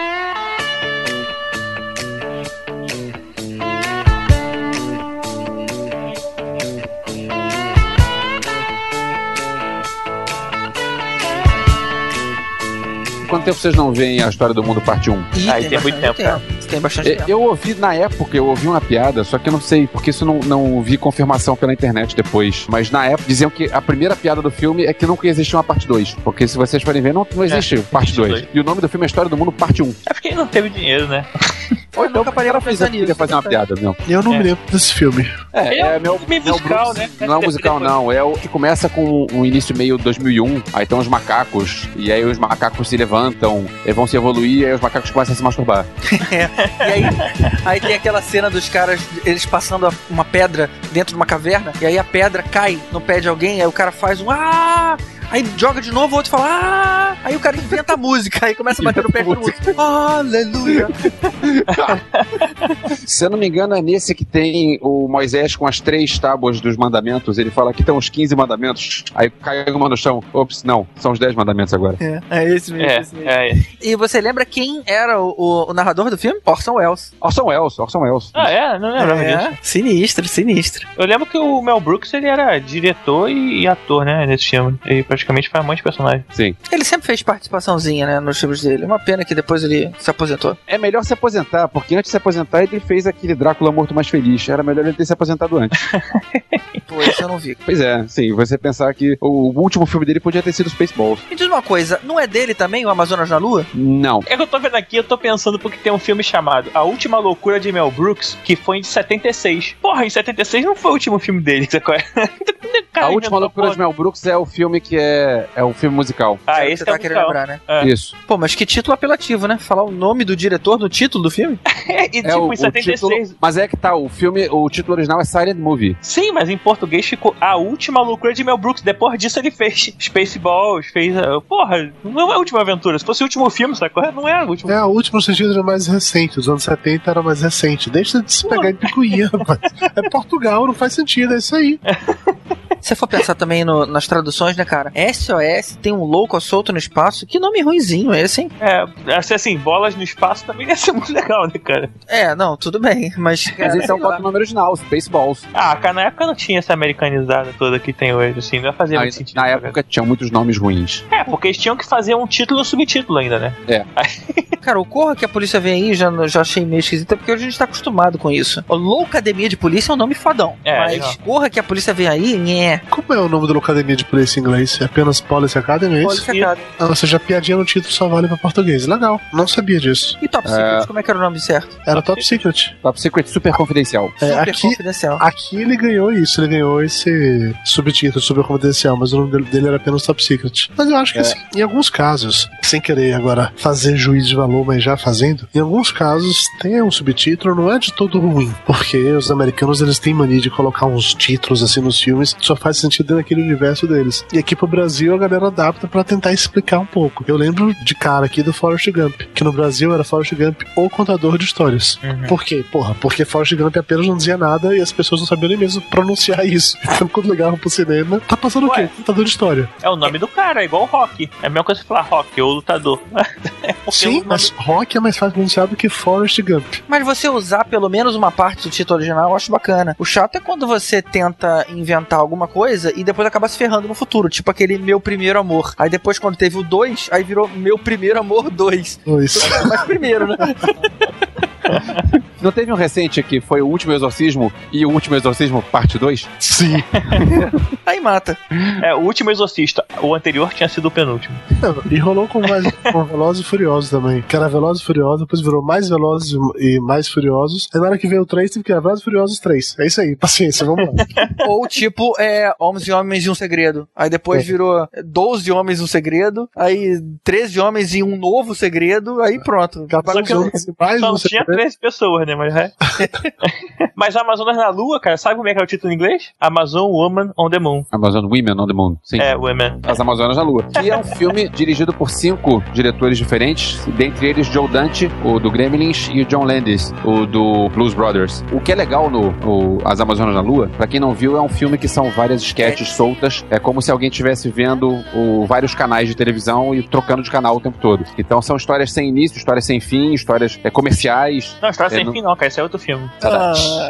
Quanto tempo vocês não veem a História do Mundo parte um? Ih, Aí tem muito tempo, cara. Tem bastante Eu, tempo. eu ouvi, na época, eu ouvi uma piada, só que eu não sei, porque isso não, não vi confirmação pela internet depois. Mas na época diziam que a primeira piada do filme é que nunca existiu uma parte dois. Porque se vocês forem ver, não, não existe É, parte dois. dois. E o nome do filme é História do Mundo parte um. É porque não teve dinheiro, né? Ou então nunca parei pra pensar queria nisso. fazer uma piada, meu. Eu não É. me lembro desse filme. É, Ele é é meu, meio meu musical, Brooks, né? Não é um musical, não. É o que começa com um início meio dois mil e um. Aí tem uns macacos. E aí os macacos se levantam. Eles vão se evoluir. E aí os macacos começam a se masturbar. É. E aí, aí tem aquela cena dos caras, eles passando uma pedra dentro de uma caverna, e aí a pedra cai no pé de alguém, aí o cara faz um ah! Aí joga de novo, o outro fala ah! Aí o cara inventa a música, aí começa a bater no pé do outro. Aleluia! Se eu não me engano, é nesse que tem o Moisés com as três tábuas dos mandamentos. Ele fala que tem uns quinze mandamentos. Aí cai uma no chão. Ops, não. São os dez mandamentos agora. É, é esse mesmo. É, esse mesmo. é. E você lembra quem era o, o, o narrador do filme? Orson Welles. Orson Welles, Orson Welles. Ah, é? Não lembrava disso. É, sinistro, sinistro. Eu lembro que o Mel Brooks, ele era diretor e, e ator, né, nesse filme. Ele praticamente faz um monte de personagem. Sim. Ele sempre fez participaçãozinha, né, nos filmes dele. Uma pena que depois ele se aposentou. É melhor se aposentar, porque antes de se aposentar ele fez aquele Drácula Morto Mais Feliz. Era melhor ele ter se aposentado antes. Pô, isso eu não vi. Pois é, sim. Você pensar que o último filme dele podia ter sido Spaceballs. Me diz uma coisa, não é dele também o Amazonas na Lua? Não. É que eu tô vendo aqui, eu tô pensando porque tem um filme chamado A Última Loucura de Mel Brooks, que foi em setenta e seis. Porra, em setenta e seis não foi o último filme dele, sabe qual é? Cara, A Última Loucura de Mel Brooks é o filme que é, é um filme musical. Ah, É o que esse você é tá o querendo musical. lembrar, né? É. Isso. Pô, mas que título apelativo, né? Falar o nome do diretor no título do filme? e tipo, É o, em o setenta e seis... título, mas é que tá, o filme, o título original é Silent Movie. Sim, mas em português ficou A Última Loucura de Mel Brooks. Depois disso ele fez Spaceballs, fez... uh, Porra, não é a última aventura. Se fosse o último filme, sabe qual é? Não é o último. É, o último sentido era mais recente. Os anos setenta era mais recente. Deixa de se pegar em picuinha, rapaz. É Portugal, não faz sentido, é isso aí. Se você for pensar também no- nas traduções, né, cara? S O S tem um louco solto no espaço. Que nome ruinzinho é esse, hein? É, assim, assim, bolas no espaço também ia ser muito legal, né, cara? É, não, tudo bem, mas... Mas cara, esse é o sei lá. próprio nome original, Spaceballs. Ah, cara, na época não tinha essa americanizada toda que tem hoje, assim, não ia fazer Aí, muito sentido. na época tinha muitos nomes ruins. É, porque eles tinham que fazer um título e um subtítulo ainda, né? É. Cara, o Corra que a polícia vem aí, já, já achei meio esquisito, porque hoje a gente tá acostumado com isso. O Loucademia de Polícia é um nome fodão. É, mas legal. Corra que a polícia vem aí, nhé. Como é o nome da Academia de Polícia em inglês? É apenas Police Academy, é isso? Police Academy. Ah, ou seja, a piadinha no título só vale pra português. Legal, não sabia disso. E Top Secret, como é que era o nome certo? Era Top Secret. Top Secret Super Confidencial. É, Super aqui, confidencial. aqui ele ganhou isso, ele ganhou esse subtítulo, Super Confidencial, mas o nome dele, dele era apenas Top Secret. Mas eu acho que É. assim, em alguns casos, sem querer agora fazer juízo de valor, mas já fazendo, em alguns casos tem um subtítulo, não é de todo ruim, porque os americanos eles têm mania de colocar uns títulos assim nos filmes que só faz sentido dentro daquele universo deles. E aqui pro Brasil a galera adapta pra tentar explicar um pouco. Eu lembro de cara aqui do Forrest Gump, que no Brasil era Forrest Gump ou contador de histórias. Uhum. Por quê? Porra, porque Forrest Gump apenas não dizia nada e as pessoas não sabiam nem mesmo pronunciar isso. Então quando ligavam pro cinema, tá passando o Ué. quê? Contador de história. É o nome do cara, é igual o Rock. É a mesma coisa que falar Rock, ou lutador. É porque Sim, o nome- mas Rock é mais fácil pronunciar do que Forrest Gump. Mas você usar pelo menos uma parte do título original, eu acho bacana. O chato é quando você tenta inventar alguma coisa e depois acaba se ferrando no futuro. Tipo aquele Meu Primeiro Amor. Aí depois, quando teve o dois, aí virou Meu Primeiro Amor dois. Pois. Mas primeiro, né? Não teve um recente que foi o Último Exorcismo e o Último Exorcismo parte dois? Sim. Aí mata. É, o Último Exorcista. O anterior tinha sido o penúltimo. Não, e rolou com, mais, com Velozes e Furiosos também. Que era Velozes e Furiosos, depois virou Mais Velozes e Mais Furiosos. Aí na hora que veio o três, teve que ir Velozes e Furiosos três. É isso aí, paciência, vamos lá. Ou tipo, é Homens e Homens e um Segredo. Aí depois é. virou doze Homens e um Segredo. Aí treze Homens e um Novo Segredo. Aí pronto. Só que eu, mais só não tinha treze pessoas, né? Mas, é. Mas Amazonas na Lua, cara, sabe como é que é o título em inglês? Amazon Woman on the Moon. Amazon Women on the Moon. Sim. É, Women. As Amazonas na Lua. Que é um filme dirigido por cinco diretores diferentes, dentre eles Joe Dante, o do Gremlins, e o John Landis, o do Blues Brothers. O que é legal no o, As Amazonas na Lua, pra quem não viu, é um filme que são várias sketches soltas. É como se alguém estivesse vendo o, vários canais de televisão e trocando de canal o tempo todo. Então são histórias sem início, histórias sem fim, histórias é, comerciais. Não, história é, sem no... fim não, cara. Esse é outro filme. Ah.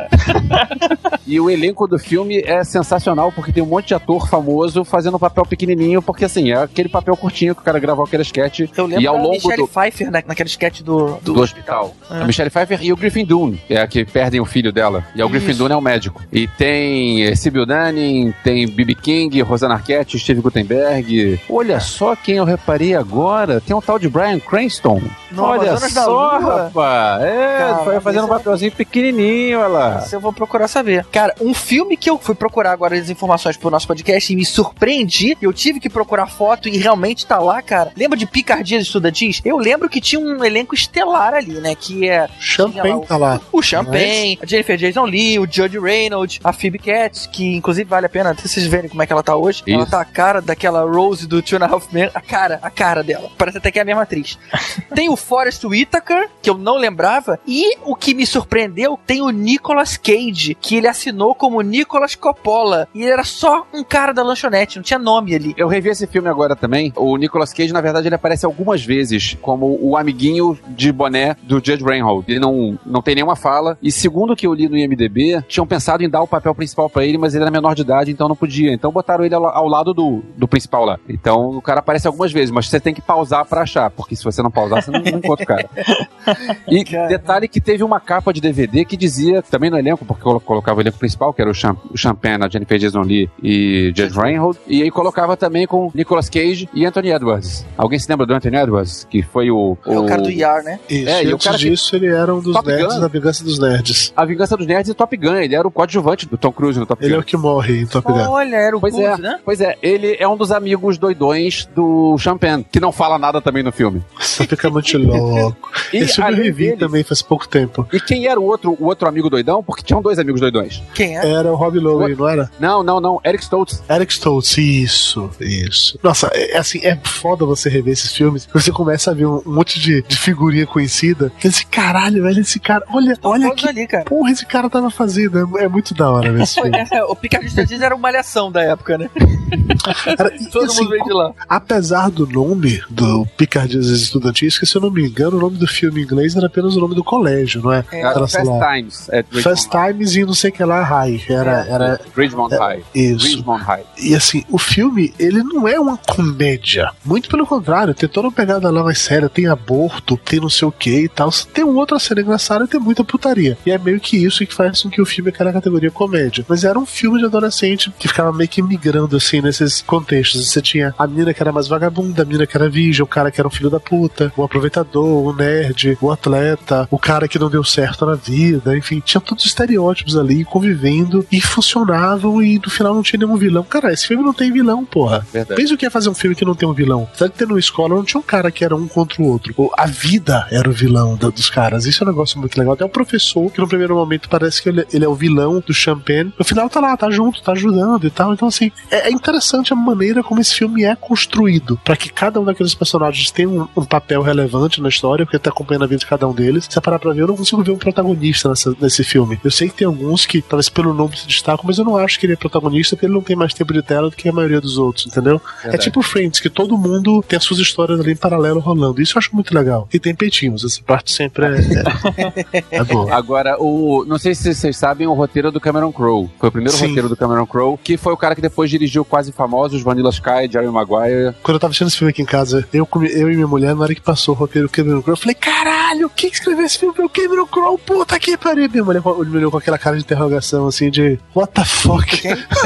E o elenco do filme é sensacional, porque tem um monte de ator famoso fazendo um papel pequenininho, porque assim, é aquele papel curtinho que o cara gravou aquele sketch. Eu lembro e ao da longo Michelle do... Pfeiffer na, naquele sketch do, do, do hospital. É. A Michelle Pfeiffer e o Griffin Dunne, é a que perdem o filho dela. E é o Griffin Dunne é o médico. E tem Sybil Danning, tem B B King, Rosanna Arquette, Steve Guttenberg. Olha só quem eu reparei agora. Tem um tal de Bryan Cranston. No Olha Amazonas só, da Lua. rapaz. É, Cara, foi fazendo um papelzinho pequenininho, olha lá. Isso eu vou procurar saber. Cara, um filme que eu fui procurar agora as informações pro nosso podcast e me surpreendi, eu tive que procurar foto e realmente tá lá, cara. Lembra de Picardias Estudantis? Eu lembro que tinha um elenco estelar ali, né? Que é... Champagne lá, tá lá. O Champagne, a Jennifer Jason Leigh, o Judge Reynolds, a Phoebe Cates, que inclusive vale a pena até vocês verem como é que ela tá hoje. Isso. Ela tá a cara daquela Rose do Two and a Half Men. A cara, a cara dela. Parece até que é a mesma atriz. Tem o Forrest Whitaker, que eu não lembrava, e o que me surpreendeu, tem o Nicolas Cage, que ele assinou como Nicolas Coppola, e ele era só um cara da lanchonete, não tinha nome ali. Eu revi esse filme agora também. O Nicolas Cage, na verdade, ele aparece algumas vezes como o amiguinho de boné do Judge Reinhold. Ele não, não tem nenhuma fala, e segundo o que eu li no I M D B, tinham pensado em dar o papel principal pra ele, mas ele era menor de idade, então não podia. Então botaram ele ao, ao lado do, do principal lá. Então o cara aparece algumas vezes, mas você tem que pausar pra achar, porque se você não pausar, você não, não encontra o cara. E Caramba. Detalhe que teve uma capa de D V D que dizia, também no elenco, porque eu colocava o elenco principal, que era o, Champ o Champagne, a Jennifer Jason Leigh e Judge Reinhold, e aí colocava também com Nicolas Cage e Anthony Edwards. Alguém se lembra do Anthony Edwards? Que foi o... o... É o cara do I A R, né? Isso, é, e, e antes o cara disso que... ele era um dos Top nerds Gun. Da Vingança dos Nerds. A Vingança dos Nerds e Top Gun, ele era o coadjuvante do Tom Cruise no Top ele Gun. Ele é o que morre em Top Gun. Olha, era o pois Cruise, é, né? Pois é, ele é um dos amigos doidões do Champagne, que não fala nada também no filme. Só fica muito louco. E esse filme eu revi dele... também faz pouco tempo. E quem era o outro, o outro amigo doidão? Porque tinham dois amigos doidões. Quem é? Era o Rob Lowe, o... não era? Não, não, não. Eric Stoltz. Eric Stoltz, isso, isso. Nossa, é assim, é foda você rever esses filmes. Você começa a ver um, um monte de, de figurinha conhecida. Esse caralho, velho, esse cara, olha, Tô olha que ali, cara. Porra, esse cara tava fazendo. É, é muito da hora ver esse filme. É, o Picardias Estudantis era uma malhação da época, né? Era, e, Todo assim, mundo veio de lá. Apesar do nome do Picardias Estudantis, que se eu não me engano, o nome do filme em inglês era apenas o nome do colégio, não é? É, era Fast lá. Times. É Fast Times e não sei o que lá, High. Era, é, era, Ridgemont é, High. Isso. Ridgemont High. E assim, o filme, ele não é uma comédia. Muito pelo contrário, tem toda uma pegada lá mais séria, tem aborto, tem não sei o que e tal. Tem uma outra cena engraçada e tem muita putaria. E é meio que isso que faz com que o filme caia na categoria comédia. Mas era um filme de adolescente que ficava meio que migrando assim nesses contextos. Você tinha a menina que era mais vagabunda, a menina que era virgem, o cara que era um filho da puta, o aproveitador, o nerd, o atleta, o cara que não deu certo na vida, enfim, tinha todos os estereótipos ali convivendo e funcionavam e no final não tinha nenhum vilão. Cara, esse filme não tem vilão, porra. Verdade. Pensa o que é fazer um filme que não tem um vilão. Apesar de ter numa escola, não tinha um cara que era um contra o outro. A vida era o vilão da, dos caras. Isso é um negócio muito legal. Até o professor, que no primeiro momento parece que ele, ele é o vilão do Champagne, no final tá lá, tá junto, tá ajudando e tal. Então, assim, é, é interessante a maneira como esse filme é construído, pra que cada um daqueles personagens tenha um, um papel relevante na história, porque tá acompanhando a vida de cada um deles. Se parar pra ver, eu não consigo ver um protagonista nessa, nesse filme. Eu sei que tem alguns que, talvez pelo nome se destacam, mas eu não acho que ele é protagonista, porque ele não tem mais tempo de tela do que a maioria dos outros, entendeu? Verdade. É tipo Friends, que todo mundo tem as suas histórias ali em paralelo rolando. Isso eu acho muito legal. E tem peitinhos, essa parte sempre é, é, é boa. Agora, o, não sei se vocês sabem o roteiro do Cameron Crowe. Foi o primeiro Sim. roteiro do Cameron Crowe, que foi o cara que depois dirigiu Quase Famosos, Vanilla Sky, Jerry Maguire. Quando eu tava assistindo esse filme aqui em casa, eu, eu e minha mulher, na hora que passou roteiro Cameron Crowe. Eu falei, caralho, quem escreveu esse filme? O Cameron Crowe, puta que pariu. Minha mulher me olhou com aquela cara de interrogação, assim, de what the fuck?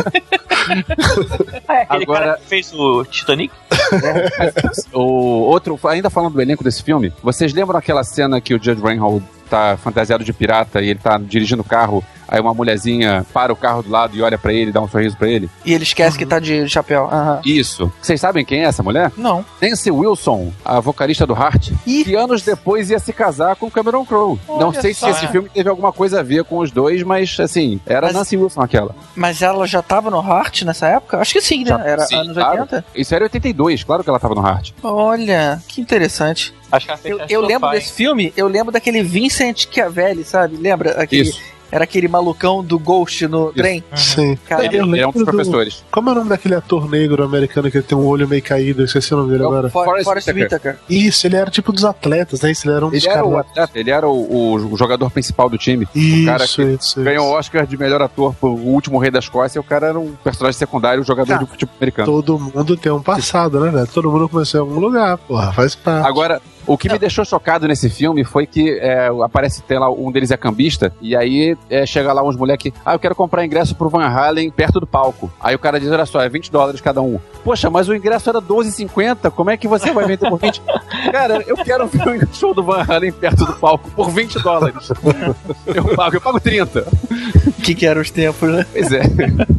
Ah, é aquele Agora... cara que fez o Titanic? O outro, ainda falando do elenco desse filme, vocês lembram aquela cena que o Judge Reinhold tá fantasiado de pirata e ele tá dirigindo o carro, aí uma mulherzinha para o carro do lado e olha pra ele, dá um sorriso pra ele? E ele esquece uhum. que tá de chapéu. Uhum. Isso. Vocês sabem quem é essa mulher? Não. Nancy Wilson, a vocalista do Heart, Ih. que anos depois ia se casar com Cameron Crowe. Olha Não sei só. se esse filme teve alguma coisa a ver com os dois, mas assim, era mas, Nancy Wilson aquela. Mas ela já tava no Heart nessa época? Acho que sim, né? Já, era sim, anos claro. oitenta? Isso era oitenta e dois, claro que ela tava no Heart. Olha, que interessante. Acho que ela eu eu lembro pai. desse filme, eu lembro daquele Vincent Chiavelli, sabe? Lembra? Aquele... Isso. Era aquele malucão do Ghost no Isso. trem. Sim. Cara, ele, ele é um dos professores. Do... Como é o nome daquele ator negro americano que tem um olho meio caído? Eu esqueci o nome dele é agora. For, Forrest, Forrest Whitaker. Isso, ele era tipo dos atletas, né? Ele era um dos ele, era caras... o atleta, ele era o, o jogador principal do time. Isso, o cara que isso, ganhou o isso. Oscar de melhor ator por O Último Rei da Escócia. O cara era um personagem secundário, um jogador ah, de futebol americano. Todo mundo tem um passado, né, velho? Todo mundo começou em algum lugar, porra. Faz parte. Agora... O que me deixou chocado nesse filme foi que é, aparece, tem lá, um deles é cambista, e aí é, chega lá uns moleques, ah, eu quero comprar ingresso pro Van Halen perto do palco. Aí o cara diz, olha só, é vinte dólares cada um. Poxa, mas o ingresso era doze e cinquenta, como é que você vai vender por vinte? Cara, eu quero ver o show do Van Halen perto do palco por vinte dólares. Eu pago, eu pago trinta. O que que eram os tempos, né? Pois é.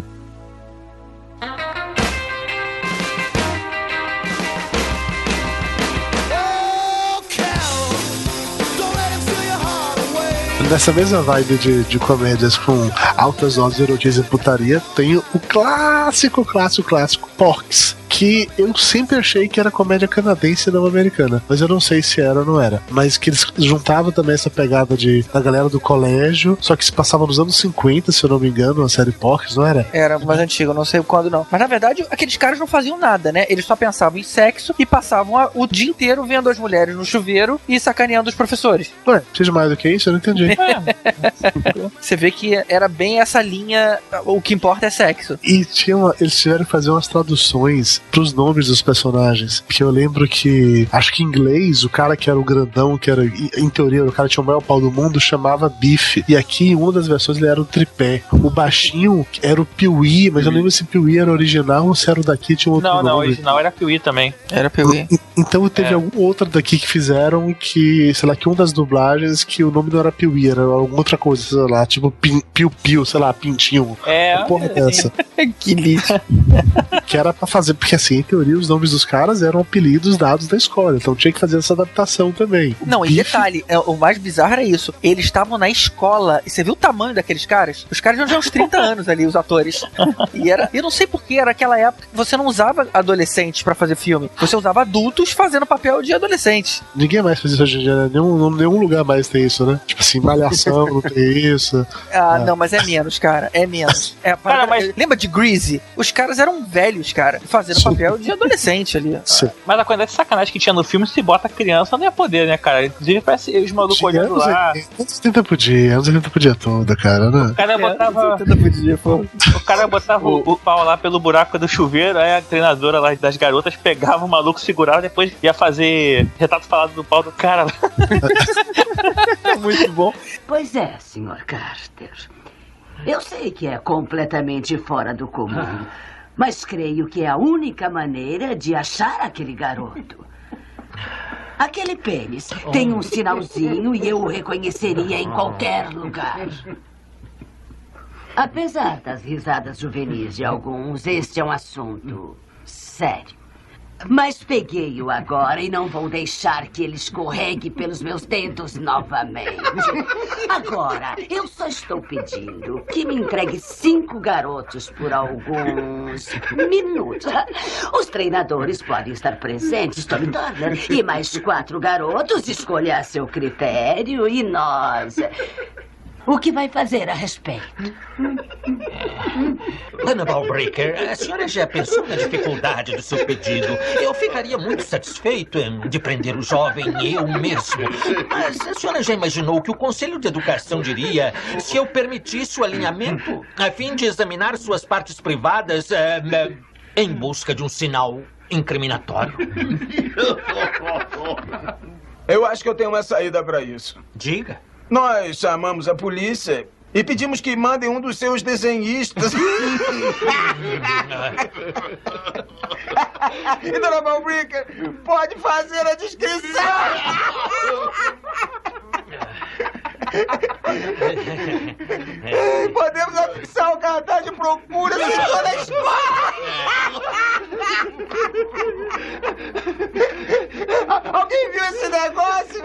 Nessa mesma vibe de, de comédias com altas doses de erotismo e putaria, tem o clássico, clássico, clássico Porks, que eu sempre achei que era comédia canadense e não americana, mas eu não sei se era ou não era, mas que eles juntavam também essa pegada de, da galera do colégio, só que se passava nos anos cinquenta, se eu não me engano, a série Porks, não era? Era mais antigo, não sei quando não. Mas na verdade, aqueles caras não faziam nada, né? Eles só pensavam em sexo e passavam a, o dia inteiro vendo as mulheres no chuveiro e sacaneando os professores. Ué, precisa mais do que isso? Eu não entendi. Você vê que era bem essa linha, o que importa é sexo. E tinha uma, eles tiveram que fazer umas traduções pros nomes dos personagens, porque eu lembro que, acho que em inglês, o cara que era o grandão, que era, em teoria, o cara que tinha o maior pau do mundo, chamava Biff, e aqui em uma das versões ele era o Tripé. O baixinho era o Piuí, mas eu não lembro se Piuí era original ou se era o daqui, tinha outro não, nome. Não, não, original era Piuí também. Era Piuí. Então teve é. algum outro daqui que fizeram que, sei lá, que uma das dublagens que o nome não era Piuí, era alguma outra coisa, sei lá, tipo Piu-Piu, sei lá, Pintinho. É. Que porra é essa? Que lixo. Que era pra fazer, porque assim, em teoria, os nomes dos caras eram apelidos dados da escola, então tinha que fazer essa adaptação também. O Não, Biff... e detalhe, é, o mais bizarro era isso, eles estavam na escola, e você viu o tamanho daqueles caras? Os caras já tinham uns trinta anos ali, os atores. E era, eu não sei porquê, era aquela época que você não usava adolescentes pra fazer filme, você usava adultos fazendo papel de adolescentes. Ninguém mais faz isso hoje em dia, né? Nenhum, nenhum lugar mais tem isso, né? Tipo assim, Malhação não tem isso. Ah, ah, não, mas é menos, cara, é menos. É, cara, mas... Lembra de Greasy? Os caras eram velhos, cara, fazendo Sim. papel de adolescente ali. Sim. Mas a quantidade de sacanagem que tinha no filme, se bota criança, não ia poder, né, cara? Inclusive parece os malucos olhando lá. Anos oitenta podia, anos oitenta podia toda, cara, né? O cara botava. Podia, pô. O cara botava o, o pau lá pelo buraco do chuveiro, aí a treinadora lá das garotas pegava o maluco, segurava, depois ia fazer retrato falado do pau do cara lá. Muito bom. Pois é, senhor Carter. Eu sei que é completamente fora do comum, mas creio que é a única maneira de achar aquele garoto. Aquele pênis tem um sinalzinho e eu o reconheceria em qualquer lugar. Apesar das risadas juvenis de alguns, este é um assunto sério. Mas peguei-o agora e não vou deixar que ele escorregue pelos meus dedos novamente. Agora, eu só estou pedindo que me entregue cinco garotos por alguns minutos. Os treinadores podem estar presentes, Tommy Turner, e mais quatro garotos, escolha a seu critério, e nós... O que vai fazer a respeito? Dona Ballbreaker, a senhora já pensou na dificuldade do seu pedido? Eu ficaria muito satisfeito em de prender o jovem eu mesmo. Mas a senhora já imaginou que o Conselho de Educação diria se eu permitisse o alinhamento a fim de examinar suas partes privadas é, é, em busca de um sinal incriminatório? Eu acho que eu tenho uma saída pra isso. Diga. Nós chamamos a polícia e pedimos que mandem um dos seus desenhistas. E Dona Malbrica pode fazer a descrição. Podemos afixar o cartaz de procura em toda a escola. Alguém viu esse negócio?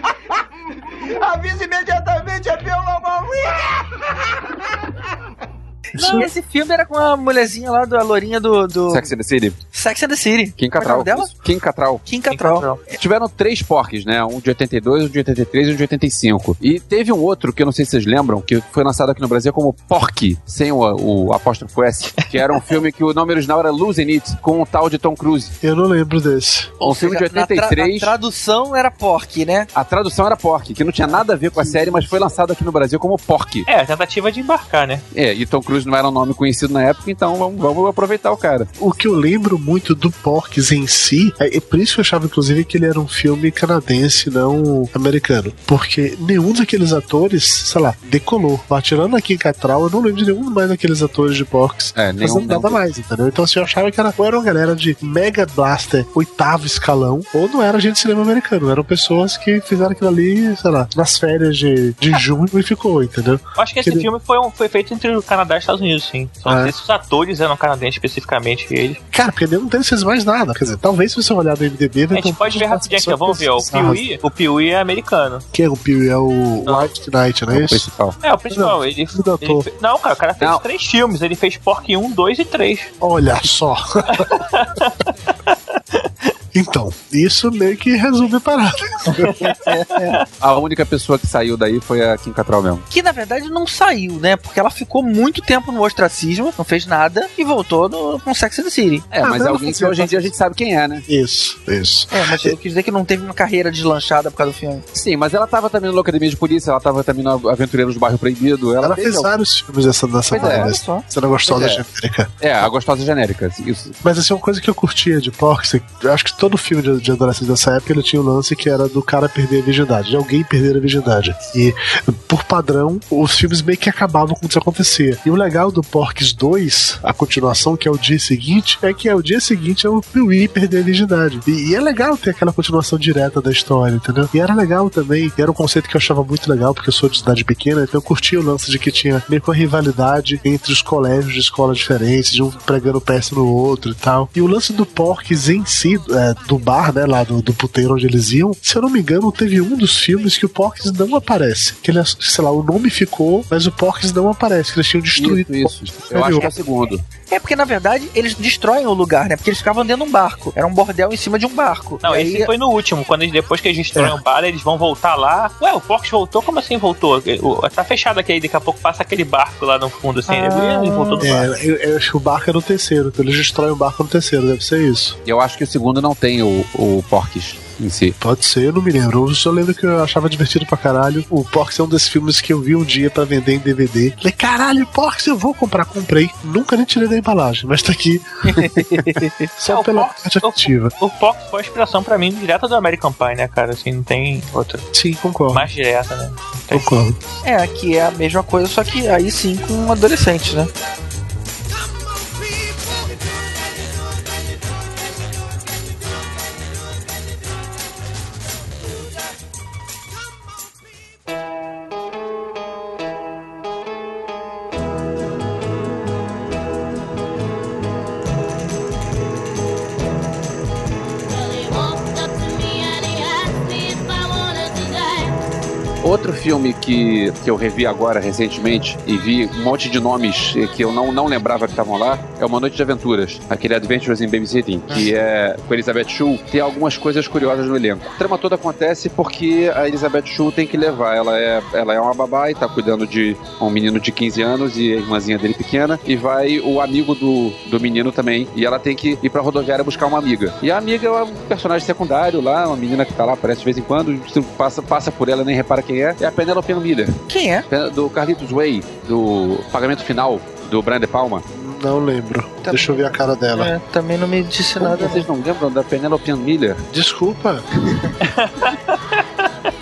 Avise imediatamente a Pela Malbrica. Não, esse filme era com a mulherzinha lá, do, a lourinha do, do... Sex and the City. Sex and the City. Kim Cattrall. Dela? Kim Cattrall. Kim Cattrall. Tiveram três porques, né? Um de oitenta e dois, um de oitenta e três e um de oitenta e cinco. E teve um outro, que eu não sei se vocês lembram, que foi lançado aqui no Brasil como Porky, sem o, o apóstrofo S, que era um filme que o nome original era Losing It, com o tal de Tom Cruise. Eu não lembro desse. Um filme de oitenta e três. Tra a tradução era Porky, né? A tradução era Porky, que não tinha nada a ver com a série, mas foi lançado aqui no Brasil como Porky. É, a tentativa de embarcar, né? É, e Tom Cruise não era um nome conhecido na época, então vamos, vamos aproveitar o cara. O que eu lembro muito do Porky's em si, é, é por isso que eu achava, inclusive, que ele era um filme canadense, não americano. Porque nenhum daqueles atores, sei lá, decolou. Tirando aqui em Cattrall, eu não lembro de nenhum mais daqueles atores de Porky's. É, nenhum. Fazendo nada mais, entendeu? Então, assim, eu achava que era, ou era uma galera de Mega Blaster, oitavo escalão, ou não era gente de cinema americano. Eram pessoas que fizeram aquilo ali, sei lá, nas férias de, de junho e ficou, entendeu? Eu acho que esse Ele... filme foi, um, foi feito entre o Canadá e os Estados Unidos, sim. Só não sei se os atores eram canadenses especificamente, eles. Cara, porque nenhum deles fez mais nada. Quer dizer, talvez se você olhar no I M D B... A gente pode ver rapidinho aqui, vamos ver. O Pee-wee, o Pee-wee é americano. Quem é o Pee-wee? É o White Knight, não é isso? É, o principal. Não, ele, ele fe... não, cara, o cara fez não. três filmes. Ele fez Porky um, dois e três. Olha só. Então, isso meio que resume a parada. A única pessoa que saiu daí foi a Kim Cattrall mesmo. Que na verdade não saiu, né? Porque ela ficou muito tempo no ostracismo, não fez nada e voltou no, com Sex and the City. É, ah, mas é alguém que hoje em dia a gente sabe quem é, né? Isso, isso. É, mas eu quis dizer que não teve uma carreira deslanchada por causa do filme. Sim, mas ela tava também no Academia de Polícia, ela tava também no Aventureiros do Bairro Proibido. Ela, ela fez algum... vários filmes dessa dessa é, Cena Gostosa é. Genérica. É, a Gostosa Genérica. Isso. Mas assim, uma coisa que eu curtia de Porky, eu acho que todo filme de, de adolescente dessa época ele tinha um lance que era do cara perder a virgindade, de alguém perder a virgindade. E, por padrão, os filmes meio que acabavam quando isso acontecia. E o legal do Porky's dois, a continuação, que é o dia seguinte, é que é o dia seguinte é o Pee-wee perder a virgindade. E, e é legal ter aquela continuação direta da história, entendeu? E era legal também, e era um conceito que eu achava muito legal, porque eu sou de cidade pequena, então eu curtia o lance de que tinha meio que uma rivalidade entre os colégios de escolas diferentes, de um pregando peça no outro e tal. E o lance do Porky's em si, é, do bar, né, lá do, do puteiro onde eles iam, se eu não me engano, teve um dos filmes que o Porky's não aparece. Que ele, sei lá, o nome ficou, mas o Porky's não aparece, que eles tinham destruído. Isso, isso. Eu acho que é o segundo. É porque, na verdade, eles destroem o lugar, né? Porque eles ficavam dentro de um barco. Era um bordel em cima de um barco. Não, e esse aí... foi no último. Quando eles, depois que eles destroem é. o bar, eles vão voltar lá. Ué, o Porky's voltou? Como assim voltou? Tá fechado aqui, daqui a pouco passa aquele barco lá no fundo, assim. Ah, ele voltou do é, barco. Eu, eu acho que o barco é no terceiro. Então eles destroem o barco no terceiro, deve ser isso. E eu acho que o segundo não tem o, o Porky's em si. Pode ser, eu não me lembro. Eu só lembro que eu achava divertido pra caralho. O Porky's é um desses filmes que eu vi um dia pra vender em D V D. Falei, caralho, Porky's eu vou comprar. Comprei. Nunca nem tirei da embalagem, mas tá aqui. Só é, pela parte afetiva. O, o Porky's foi a inspiração pra mim direta do American Pie, né, cara? Assim, não tem outra. Sim, concordo. Mais direta, né? Concordo. É, aqui é a mesma coisa, só que aí sim com adolescentes, né? Outro filme que, que eu revi agora recentemente e vi um monte de nomes que eu não, não lembrava que estavam lá é Uma Noite de Aventuras, aquele Adventures in Babysitting, que é com Elizabeth Shue. Tem algumas coisas curiosas no elenco. A trama toda acontece porque a Elizabeth Shue tem que levar. Ela é, ela é uma babá e tá cuidando de um menino de quinze anos e a irmãzinha dele pequena, e vai o amigo do, do menino também, e ela tem que ir pra rodoviária buscar uma amiga. E a amiga é um personagem secundário lá, uma menina que tá lá, aparece de vez em quando, passa, passa por ela, nem repara quem é. É a Penelope Miller. Quem é? Do Carlitos Way, do Pagamento Final, do Brian De Palma. Não lembro. Tá. Deixa eu ver a cara dela. É, também não me disse Como nada. Vocês não lembram da Penelope Miller? Desculpa.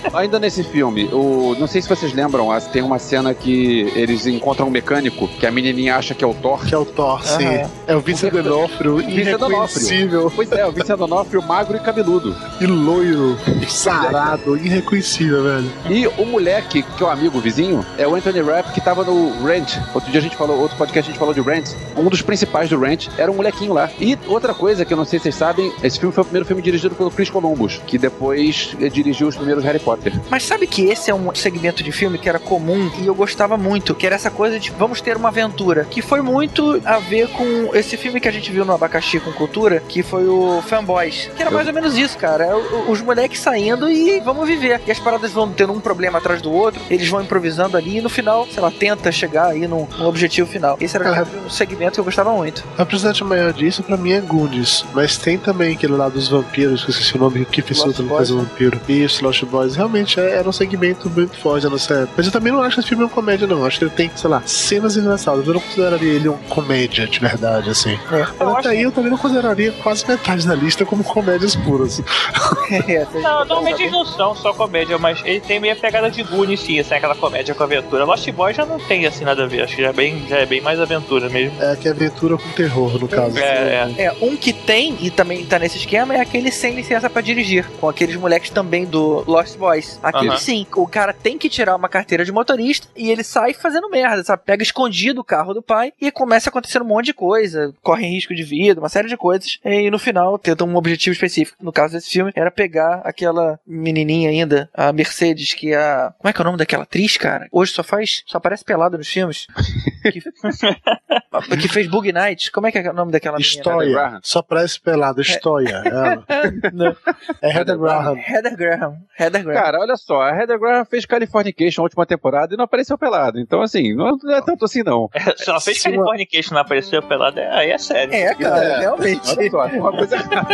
Ainda nesse filme, o, não sei se vocês lembram, tem uma cena que eles encontram um mecânico, que a menininha acha que é o Thor. Que é o Thor, sim. Uhum. É o Vincent D'Onofrio, irreconhecível. Pois é, o Vincent D'Onofrio magro e cabeludo. E loiro, sarado, irreconhecível, velho. E o moleque, que é o amigo vizinho, é o Anthony Rapp, que tava no Rent. Outro dia a gente falou, outro podcast a gente falou de Rent. Um dos principais do Rent era um molequinho lá. E outra coisa que eu não sei se vocês sabem, esse filme foi o primeiro filme dirigido pelo Chris Columbus, que depois dirigiu os primeiros Harry Potter. Mas sabe que esse é um segmento de filme que era comum e eu gostava muito, que era essa coisa de vamos ter uma aventura, que foi muito a ver com esse filme que a gente viu no Abacaxi com Cultura, que foi o Fanboys, que era mais ou menos isso, cara. É os moleques saindo e vamos viver. E as paradas vão tendo um problema atrás do outro, eles vão improvisando ali e no final, sei lá, tenta chegar aí num, num objetivo final. Esse era é. um segmento que eu gostava muito. A representante maior disso pra mim é Goonies, mas tem também aquele lá dos vampiros, que eu esqueci o nome, que fez tudo não faz um vampiro. Isso, Lost Boys. Realmente era um segmento muito forte nessa época. Mas eu também não acho que esse filme é uma comédia, não. Acho que ele tem, sei lá, cenas engraçadas. Eu não consideraria ele uma comédia de verdade, assim. É. Eu até aí eu também não consideraria quase metade da lista como comédias puras. É, não, normalmente eles não são só comédia, mas ele tem meio a pegada de Goonies, sim, assim, aquela comédia com aventura. Lost Boys já não tem assim nada a ver, acho que já é bem, já é bem mais aventura mesmo. É, que é aventura com terror, no caso. É, é. é, um que tem, e também tá nesse esquema, é aquele Sem Licença Pra Dirigir, com aqueles moleques também do Lost Boys. Aquele uh-huh. sim, o cara tem que tirar uma carteira de motorista e ele sai fazendo merda, sabe? Pega escondido o carro do pai e começa a acontecer um monte de coisa, corre risco de vida, uma série de coisas, e no final tenta um objetivo específico. No caso desse filme, era pegar aquela menininha ainda, a Mercedes, que é a... Como é que é o nome daquela atriz, cara? Hoje só faz... Só aparece pelado nos filmes. que... que fez Bug Nights. Como é que é o nome daquela menina? História. Só parece pelado. História. É, é Heather Graham. Heather Graham. Heather Graham. Cara, olha só. A Heather Graham fez Californication na última temporada e não apareceu pelado. Então, assim, não é tanto assim, não. É, se ela fez Californication e não apareceu pelado, aí é sério. É, cara, é, realmente. Olha só, uma coisa...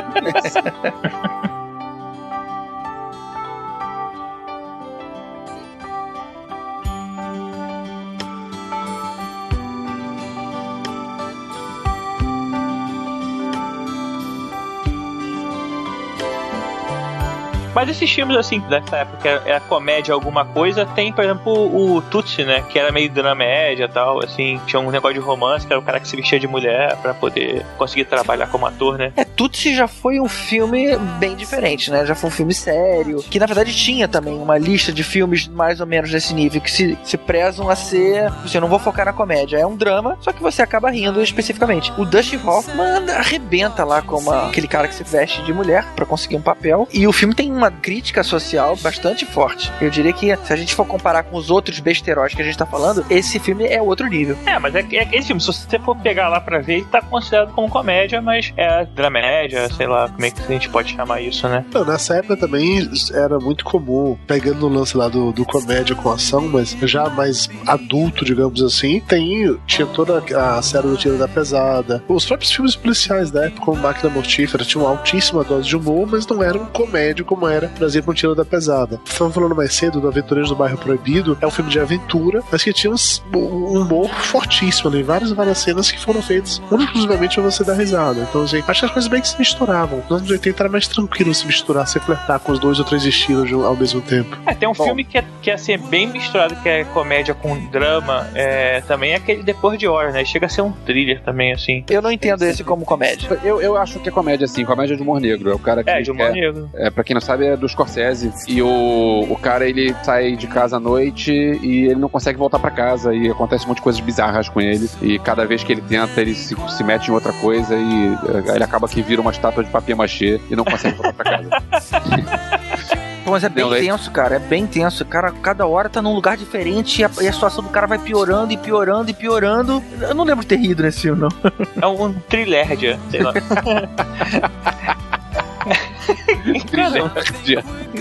Mas esses filmes, assim, dessa época, era comédia alguma coisa, tem, por exemplo, o Tootsie, né, que era meio dramédia e tal, assim, tinha um negócio de romance, que era o cara que se vestia de mulher pra poder conseguir trabalhar como ator, né. É, Tootsie já foi um filme bem diferente, né, já foi um filme sério, que na verdade tinha também uma lista de filmes mais ou menos desse nível, que se, se prezam a ser, assim, eu não vou focar na comédia, é um drama, só que você acaba rindo especificamente. O Dustin Hoffman arrebenta lá como aquele cara que se veste de mulher pra conseguir um papel, e o filme tem uma crítica social bastante forte. Eu diria que se a gente for comparar com os outros besteróis que a gente tá falando, esse filme é outro nível. É, mas é, é aquele filme, se você for pegar lá pra ver, ele tá considerado como comédia, mas é dramédia, sei lá, como é que a gente pode chamar isso, né? Não, nessa época também era muito comum, pegando o lance lá do, do comédia com ação, mas já mais adulto, digamos assim, tem, tinha toda a série do Tiro da Pesada. Os próprios filmes policiais da época, como Máquina Mortífera, tinham uma altíssima dose de humor, mas não eram comédia como era, por exemplo, um Tiro da Pesada. Estamos falando mais cedo do Aventureiros do Bairro Proibido, é um filme de aventura, mas que tinha um humor fortíssimo ali, várias várias cenas que foram feitas exclusivamente pra você dar risada. Então, assim, acho que as coisas bem que se misturavam. Nos anos oitenta era mais tranquilo se misturar, se flertar com os dois ou três estilos ao mesmo tempo. É, tem um Bom, filme que é, que é assim, bem misturado, que é comédia com drama, é, também é aquele Depois de Horas, né? Chega a ser um thriller também, assim. Eu não entendo esse como comédia. Eu, eu acho que é comédia, sim, comédia de humor negro. É o cara que É, de humor é, negro. É, pra quem não sabe, é do Scorsese. E o, o cara, ele sai de casa à noite e ele não consegue voltar pra casa. E acontece um monte de coisas bizarras com ele. E cada vez que ele tenta, ele se, se mete em outra coisa e ele acaba que vira uma estátua de papier-mâché e não consegue voltar pra casa. Pô, mas é bem tenso, cara. É bem tenso. Cara, cada hora tá num lugar diferente e a, e a situação do cara vai piorando e piorando e piorando. Eu não lembro de ter rido nesse filme, não. É um trilérdia, sei lá. Trilérdia.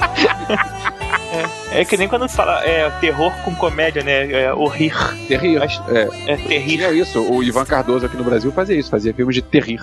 É, é que nem quando fala é, terror com comédia, né? É, o rir. Terrir. Mas, é, é terrir. É isso. O Ivan Cardoso aqui no Brasil fazia isso. Fazia filmes de terrir.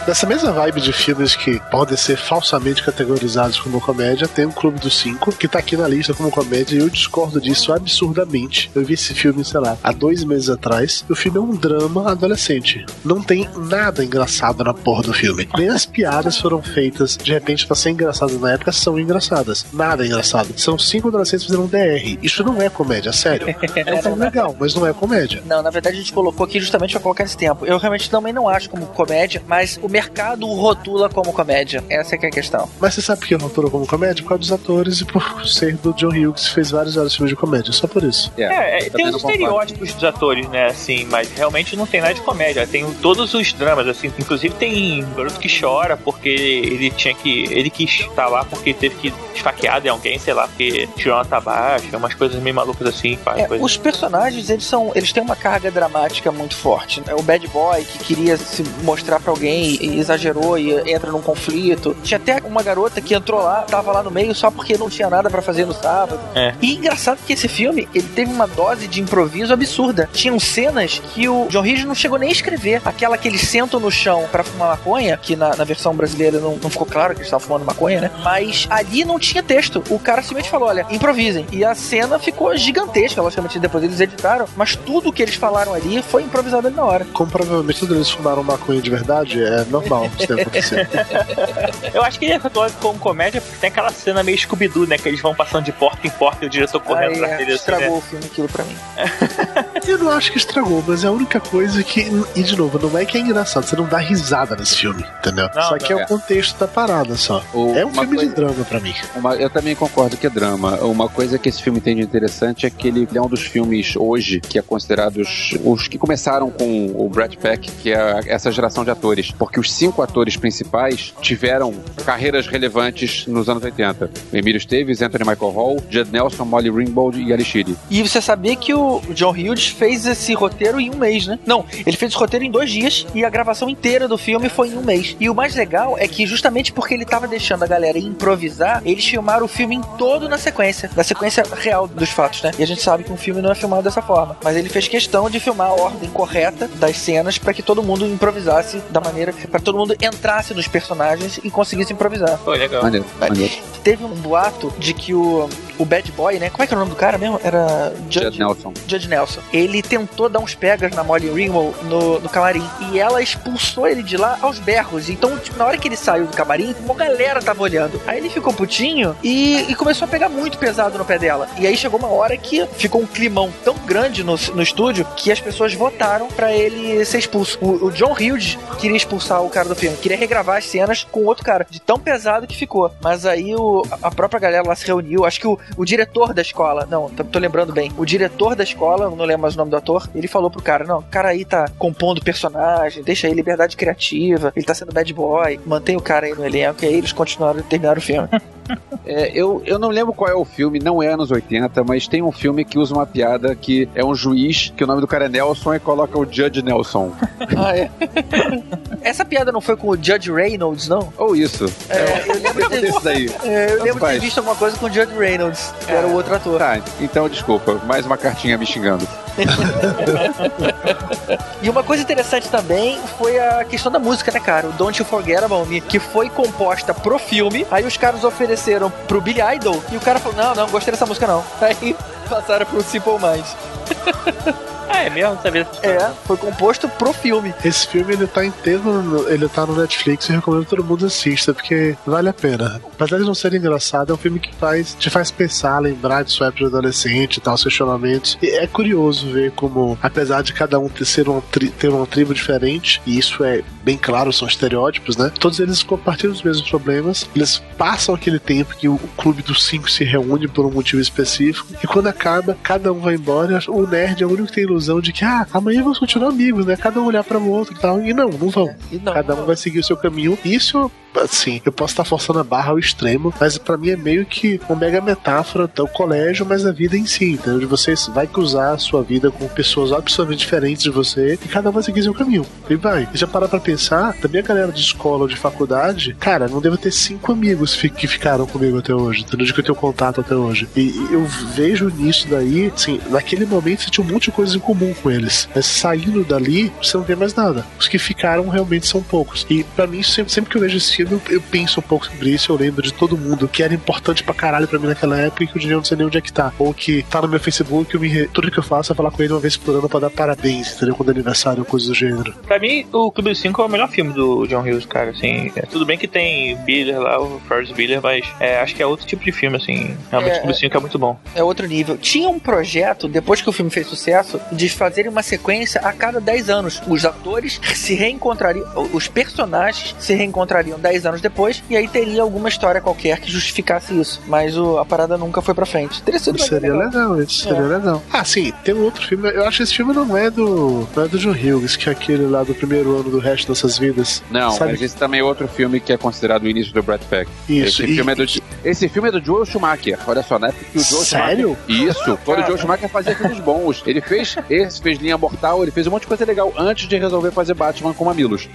Nessa mesma vibe de filmes que podem ser falsamente categorizados como comédia, tem o Clube dos Cinco, que tá aqui na lista como comédia, e eu discordo disso absurdamente. Eu vi esse filme, sei lá, há dois meses atrás. O filme é um drama adolescente. Não tem nada engraçado na porra do filme. Nem as piadas foram feitas, de repente, pra ser engraçadas na época, são engraçadas. Nada é engraçado. São cinco adolescentes fazendo um D R. Isso não é comédia, sério. É um filme legal, mas não é comédia. Não, na verdade a gente colocou aqui justamente pra colocar esse tempo. Eu realmente também não acho como comédia, mas o mercado rotula como comédia. Essa é que é a questão. Mas você sabe por que rotula como comédia? Por causa dos atores e por ser do John Hughes, que fez vários vários filmes de comédia, só por isso. É, é tem os estereótipos dos atores, né, assim, mas realmente não tem nada de comédia. Tem todos os dramas, assim, inclusive tem um garoto que chora porque ele tinha que, ele quis estar lá porque teve que esfaqueado em alguém, sei lá, porque tirou uma nota baixa, umas coisas meio malucas assim. É, os personagens, eles são, eles têm uma carga dramática muito forte. É o bad boy que queria se mostrar pra alguém e exagerou e entra num conflito. Tinha até uma garota que entrou lá, tava lá no meio só porque não tinha nada pra fazer no sábado. É. E engraçado que esse filme, ele teve uma dose de improviso absurda. Tinham cenas que o John Hughes não chegou nem a escrever. Aquela que eles sentam no chão pra fumar maconha, que na, na versão brasileira não, não ficou claro que eles estavam fumando maconha, né? Mas ali não tinha texto. O cara simplesmente falou, olha, improvisem. E a cena ficou gigantesca, logicamente depois eles editaram, mas tudo que eles falaram ali foi improvisado ali na hora. Como provavelmente todos eles fumaram maconha de verdade, é normal isso ter acontecido. Eu acho que ele é rotulado como comédia porque tem aquela cena meio Scooby-Doo, né? Que eles vão passando de porta em porta e o diretor correndo Ai, pra é, eles. estragou assim, né? o filme aquilo pra mim. Eu não acho que estragou, mas é a única coisa que, e de novo, não é que é engraçado, você não dá risada nesse filme, entendeu? Não, só que não, é é. o contexto da parada só. O, é um uma filme coisa, de drama pra mim. Uma, eu também concordo que é drama. Uma coisa que esse filme tem de interessante é que ele é um dos filmes hoje que é considerado os, os que começaram com o Brad Pitt, que é essa geração de atores, porque os cinco atores principais tiveram carreiras relevantes nos anos oitenta. Emílio Esteves, Anthony Michael Hall, Judd Nelson, Molly Ringwald e Ali Sheedy. E você sabia que o John Hughes fez esse roteiro em um mês, né? Não, ele fez esse roteiro em dois dias e a gravação inteira do filme foi em um mês. E o mais legal é que justamente porque ele tava deixando a galera improvisar, eles filmaram o filme em todo na sequência, na sequência real dos fatos, né? E a gente sabe que um filme não é filmado dessa forma, mas ele fez questão de filmar a ordem correta das cenas pra que todo mundo improvisasse da maneira, pra todo mundo entrasse nos personagens e conseguisse improvisar. Pô, legal. Maneiro, maneiro. Teve um boato de que o, o bad boy, né? Como é que é o nome do cara mesmo? Era Judge, Judd Nelson. Judge Nelson. Ele tentou dar uns pegas na Molly Ringwald no, no camarim e ela expulsou ele de lá aos berros. Então, tipo, na hora que ele saiu do camarim, uma galera tava olhando. Aí ele ficou putinho e, e começou a pegar muito pesado no pé dela. E aí chegou uma hora que ficou um climão tão grande no, no estúdio que as pessoas votaram pra ele ser expulso. O, o John Hughes queria expulsar o cara do filme, queria regravar as cenas com outro cara, de tão pesado que ficou. Mas aí o, a própria galera lá se reuniu, acho que o, o diretor da escola, não, tô, tô lembrando bem, o diretor da escola, não lembro mais o nome do ator, ele falou pro cara, não, o cara aí tá compondo personagem, deixa aí liberdade criativa, ele tá sendo bad boy, mantém o cara aí no elenco, e aí eles continuaram e terminaram o filme. É, eu, eu não lembro qual é o filme, não é anos oitenta, mas tem um filme que usa uma piada que é um juiz, que o nome do cara é Nelson e coloca o Judge Nelson. Ah, é? Essa piada não foi com o Judge Reynolds, não? Ou isso. É, eu lembro de desse daí. É, eu lembro de ter faz. visto alguma coisa com o Judge Reynolds, que era o outro ator. Tá, então desculpa, mais uma cartinha me xingando. E uma coisa interessante também foi a questão da música, né, cara? O Don't You Forget About Me, que foi composta pro filme, aí os caras ofereceram pro Billy Idol, e o cara falou, não, não, gostei dessa música não. Aí passaram pro Simple Minds. Ah, é mesmo? Sabia? É, foi composto pro filme. Esse filme, ele tá inteiro, no, ele tá no Netflix e eu recomendo que todo mundo assista, porque vale a pena. Apesar de não ser engraçado, é um filme que faz, te faz pensar, lembrar de sua época de adolescente e tal, seus questionamentos. E é curioso ver como, apesar de cada um ter, ser uma, tri, ter uma tribo diferente, e isso é bem claro, são estereótipos, né? Todos eles compartilham os mesmos problemas, eles passam aquele tempo que o, o clube dos cinco se reúne por um motivo específico, e quando acaba, cada um vai embora, o nerd é o único que tem ilusão de que, ah, amanhã vamos continuar amigos, né? Cada um olhar para o outro e tal. E não, não vão. E não, Cada um não. vai seguir o seu caminho. Isso assim, eu posso estar forçando a barra ao extremo, mas pra mim é meio que uma mega metáfora do colégio, mas da vida em si, entendeu? De você vai cruzar a sua vida com pessoas absolutamente diferentes de você e cada um vai seguir seu caminho. E vai. E já parar pra pensar, também a galera de escola ou de faculdade, cara, não devo ter cinco amigos que ficaram comigo até hoje, entendeu? De que eu tenho contato até hoje. E, e eu vejo nisso daí, assim, naquele momento você tinha um monte de coisas em comum com eles. Mas saindo dali, você não vê mais nada. Os que ficaram realmente são poucos. E pra mim, sempre, sempre que eu vejo esse filme, eu, eu penso um pouco sobre isso, eu lembro de todo mundo que era importante pra caralho pra mim naquela época e que hoje em dia eu não sei nem onde é que tá. Ou que tá no meu Facebook, eu me re... tudo que eu faço é falar com ele uma vez por ano pra dar parabéns, entendeu? Quando é aniversário ou coisa do gênero. Pra mim, o Clube dos Cinco é o melhor filme do John Hughes, cara, assim. É, tudo bem que tem Biller lá, o Ferris Bueller, mas é, acho que é outro tipo de filme, assim. Realmente É, o Clube dos Cinco é muito bom. É outro nível. Tinha um projeto, depois que o filme fez sucesso, de fazerem uma sequência a cada dez anos. Os atores se reencontrariam, os personagens se reencontrariam dez anos depois, e aí teria alguma história qualquer que justificasse isso. Mas o, a parada nunca foi pra frente. Teria sido Seria legal, legal isso, seria É. legal. Ah, sim, tem um outro filme, eu acho que esse filme não é do não é do John Hughes, que é aquele lá do primeiro ano do Resto Dessas Vidas. Não, Sabe? mas esse também é outro filme que é considerado o início do Brad Pitt. Isso, Esse, e- filme é do, esse filme é do Joel Schumacher. Olha só, na época que o Joel Sério? Schumacher... Isso, quando o Joel Schumacher fazia filmes bons. Ele fez esse, fez Linha Mortal, ele fez um monte de coisa legal antes de resolver fazer Batman com mamilos.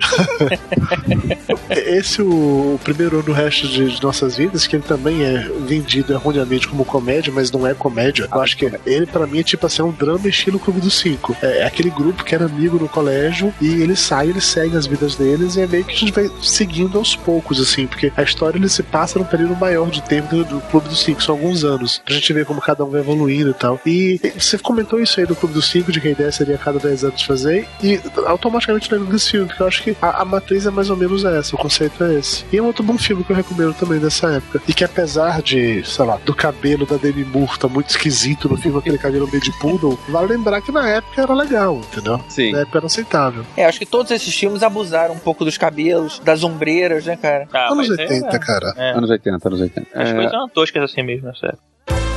Esse, o, o primeiro ano do Resto de, de Nossas Vidas, que ele também é vendido erroneamente como comédia, mas não é comédia. Eu acho que ele, pra mim, é tipo assim, é um drama estilo Clube dos Cinco. É, é aquele grupo que era amigo no colégio e eles saem, eles seguem as vidas deles e é meio que a gente vai seguindo aos poucos, assim, porque a história ele se passa num período maior de tempo do, do Clube dos Cinco, são alguns anos, pra gente ver como cada um vai evoluindo e tal. E você comentou isso aí do Clube dos Cinco, de que a ideia seria a cada dez anos fazer, e automaticamente lembro desse filme, porque eu acho que a, a matriz é mais ou menos essa, o conceito é esse. E é um outro bom filme que eu recomendo também dessa época. E que apesar de, sei lá, do cabelo da Demi Moore tá muito esquisito no filme, aquele cabelo meio de poodle, vale lembrar que na época era legal, entendeu? Sim. Na época era aceitável. É, acho que todos esses filmes abusaram um pouco dos cabelos, das ombreiras, né, cara? Ah, Anos mas oitenta, é, cara. É. Anos oitenta, anos oitenta. As É, coisas eram toscas assim mesmo, nessa época.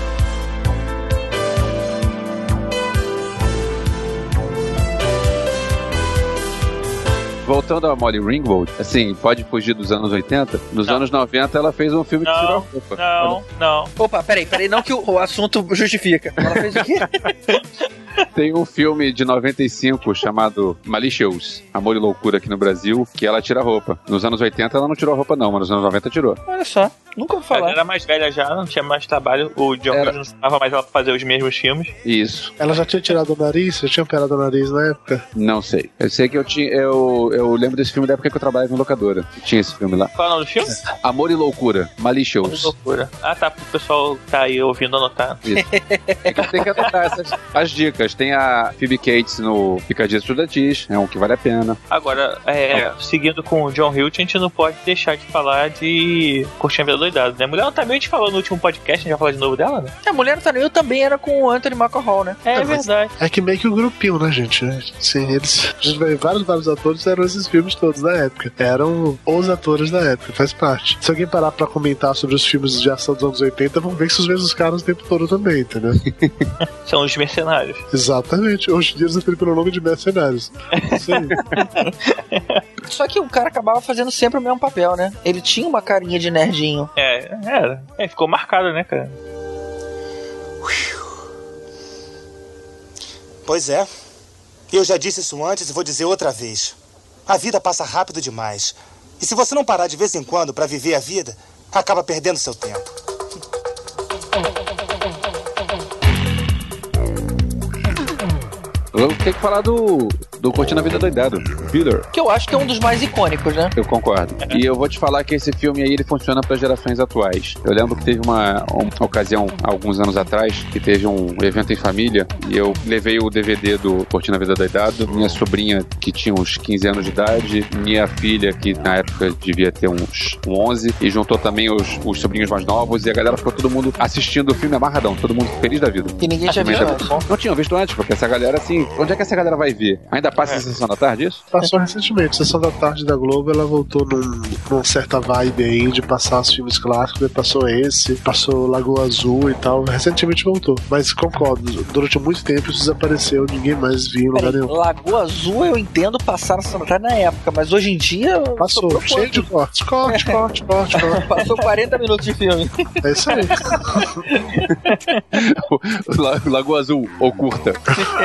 voltando a Molly Ringwald, assim, pode fugir dos anos oitenta. Nos Não. anos noventa ela fez um filme que tirou a Não, roupa. não, não. Opa, peraí, peraí, não que o, o assunto justifica. Ela fez o quê? Tem um filme de noventa e cinco chamado Malicious, Amor e Loucura aqui no Brasil, que ela tira a roupa. Nos anos oitenta ela não tirou a roupa não, mas nos anos noventa tirou. Olha só, nunca ouvi Ela falar. era mais velha já, não tinha mais trabalho. O John Era. Hughes não estava mais ela pra fazer os mesmos filmes. Isso. Ela já tinha tirado o nariz? Já tinha operado o nariz na época? Não sei. Eu sei que eu tinha. Eu, eu lembro desse filme da época que eu trabalhava em locadora. Tinha esse filme lá. Qual é o nome do filme? Amor e Loucura, Que Malicious. loucura. Ah, tá, pro pessoal que tá aí ouvindo anotar. Isso. Tem que, tem que anotar essas, as dicas. Tem a Phoebe Cates no Picadinha Estudantis, é um que vale a pena. Agora, é, seguindo com o John Hughes, a gente não pode deixar de falar de Curtindo a Vida Doidado, né? Mulher também a gente falou no último podcast, a gente vai falar de novo dela, né? A Mulher no Tanil também era com o Anthony McCall, né? É, É, mas- verdade. É que meio que o grupinho, né, gente? Sim, eles. A gente vai ver vários, vários atores eram esses filmes todos da época. Eram os atores da época, faz parte. Se alguém parar pra comentar sobre os filmes de ação dos anos oitenta, vão ver que são os mesmos caras o tempo todo também, entendeu? São os mercenários. Exatamente. Hoje em dia eles referem pelo nome de mercenários. Isso aí. Só que o cara acabava fazendo sempre o mesmo papel, né? Ele tinha uma carinha de nerdinho. É, era. É, ficou marcado, né, cara? Pois é. Eu já disse isso antes e vou dizer outra vez. A vida passa rápido demais. E se você não parar de vez em quando pra viver a vida, acaba perdendo seu tempo. Eu tenho que falar do, do Curtindo a Vida Doidado, Peter. Que eu acho que é um dos mais icônicos, né? Eu concordo. E eu vou te falar que esse filme aí, ele funciona para gerações atuais. Eu lembro que teve uma, uma ocasião, alguns anos atrás, que teve um evento em família, e eu levei o D V D do Curtindo a Vida Doidado, minha sobrinha, que tinha uns quinze anos de idade, minha filha, que na época devia ter uns onze, e juntou também os, os sobrinhos mais novos, e a galera ficou todo mundo assistindo o filme amarradão, todo mundo feliz da vida. E ninguém tinha Mas visto é antes. muito bom. Não tinham visto antes, porque essa galera, assim, onde é que essa galera vai ver? Ainda passa em Sessão da Tarde, isso? Passou recentemente. Sessão da Tarde da Globo, ela voltou num, numa certa vibe aí de passar os filmes clássicos. Passou esse, passou Lagoa Azul e tal. Recentemente voltou. Mas concordo, durante muito tempo isso desapareceu, ninguém mais viu em lugar nenhum. Lagoa Azul eu entendo passar na Sessão da Tarde na época, mas hoje em dia... Passou, cheio de cortes. Corte, corte, corte, corte. Passou quarenta minutos de filme. É isso aí. Lagoa Azul, ou curta.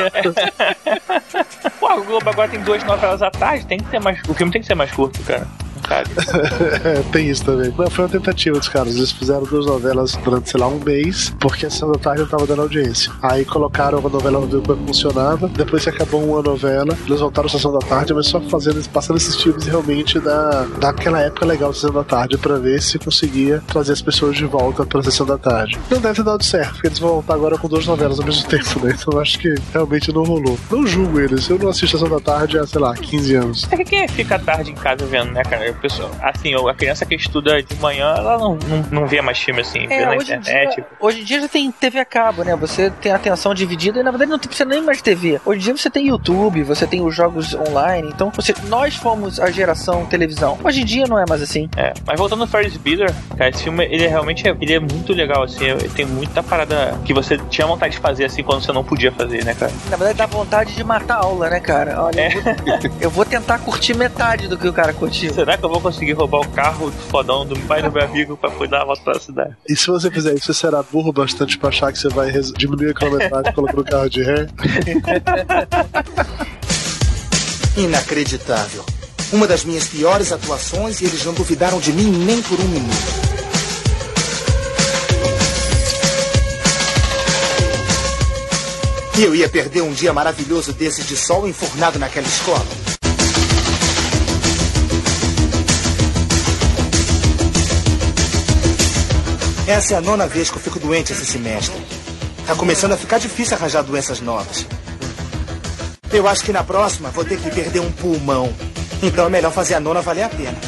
Pô, o Globo agora tem duas novelas à tarde, tem que ter mais. O filme tem que ser mais curto, cara. É, tem isso também. Não, foi uma tentativa dos caras. Eles fizeram duas novelas durante, sei lá, um mês, porque a Sessão da Tarde não tava dando audiência. Aí colocaram uma novela no que funcionava. Depois que acabou uma novela, eles voltaram a Sessão da Tarde, mas só fazendo, passando esses filmes realmente da, daquela época legal da Sessão da Tarde, pra ver se conseguia trazer as pessoas de volta pra Sessão da Tarde. Não deve ter dado certo, porque eles vão voltar agora com duas novelas ao mesmo tempo, né? Então eu acho que realmente não rolou. Não julgo eles. Eu não assisto a Sessão da Tarde há, sei lá, quinze anos. É que quem fica à tarde em casa vendo, né, cara? Pessoal, assim, a criança que estuda de manhã, ela não, não, não vê mais filme assim, é, vê na hoje internet. Em dia, hoje em dia já tem T V a cabo, né? Você tem a atenção dividida e na verdade não precisa nem mais de T V. Hoje em dia você tem YouTube, você tem os jogos online, então você, nós fomos a geração televisão. Hoje em dia não é mais assim. É, mas voltando no Ferris Bueller, cara, esse filme, ele é realmente ele é muito legal, assim, ele tem muita parada que você tinha vontade de fazer, assim, quando você não podia fazer, né, cara? Na verdade dá vontade de matar a aula, né, cara? Olha, é. eu, vou, eu vou tentar curtir metade do que o cara curtiu. Será que eu vou conseguir roubar o carro do fodão do pai do meu amigo pra poder dar uma volta pela cidade? E se você fizer isso, você será burro bastante pra achar que você vai res- diminuir a quilometragem colocando o carro de ré? Inacreditável. Uma das minhas piores atuações e eles não duvidaram de mim nem por um minuto. E eu ia perder um dia maravilhoso desses de sol enfurnado naquela escola. Essa é a nona vez que eu fico doente esse semestre. Tá começando a ficar difícil arranjar doenças novas. Eu acho que na próxima vou ter que perder um pulmão. Então é melhor fazer a nona valer a pena.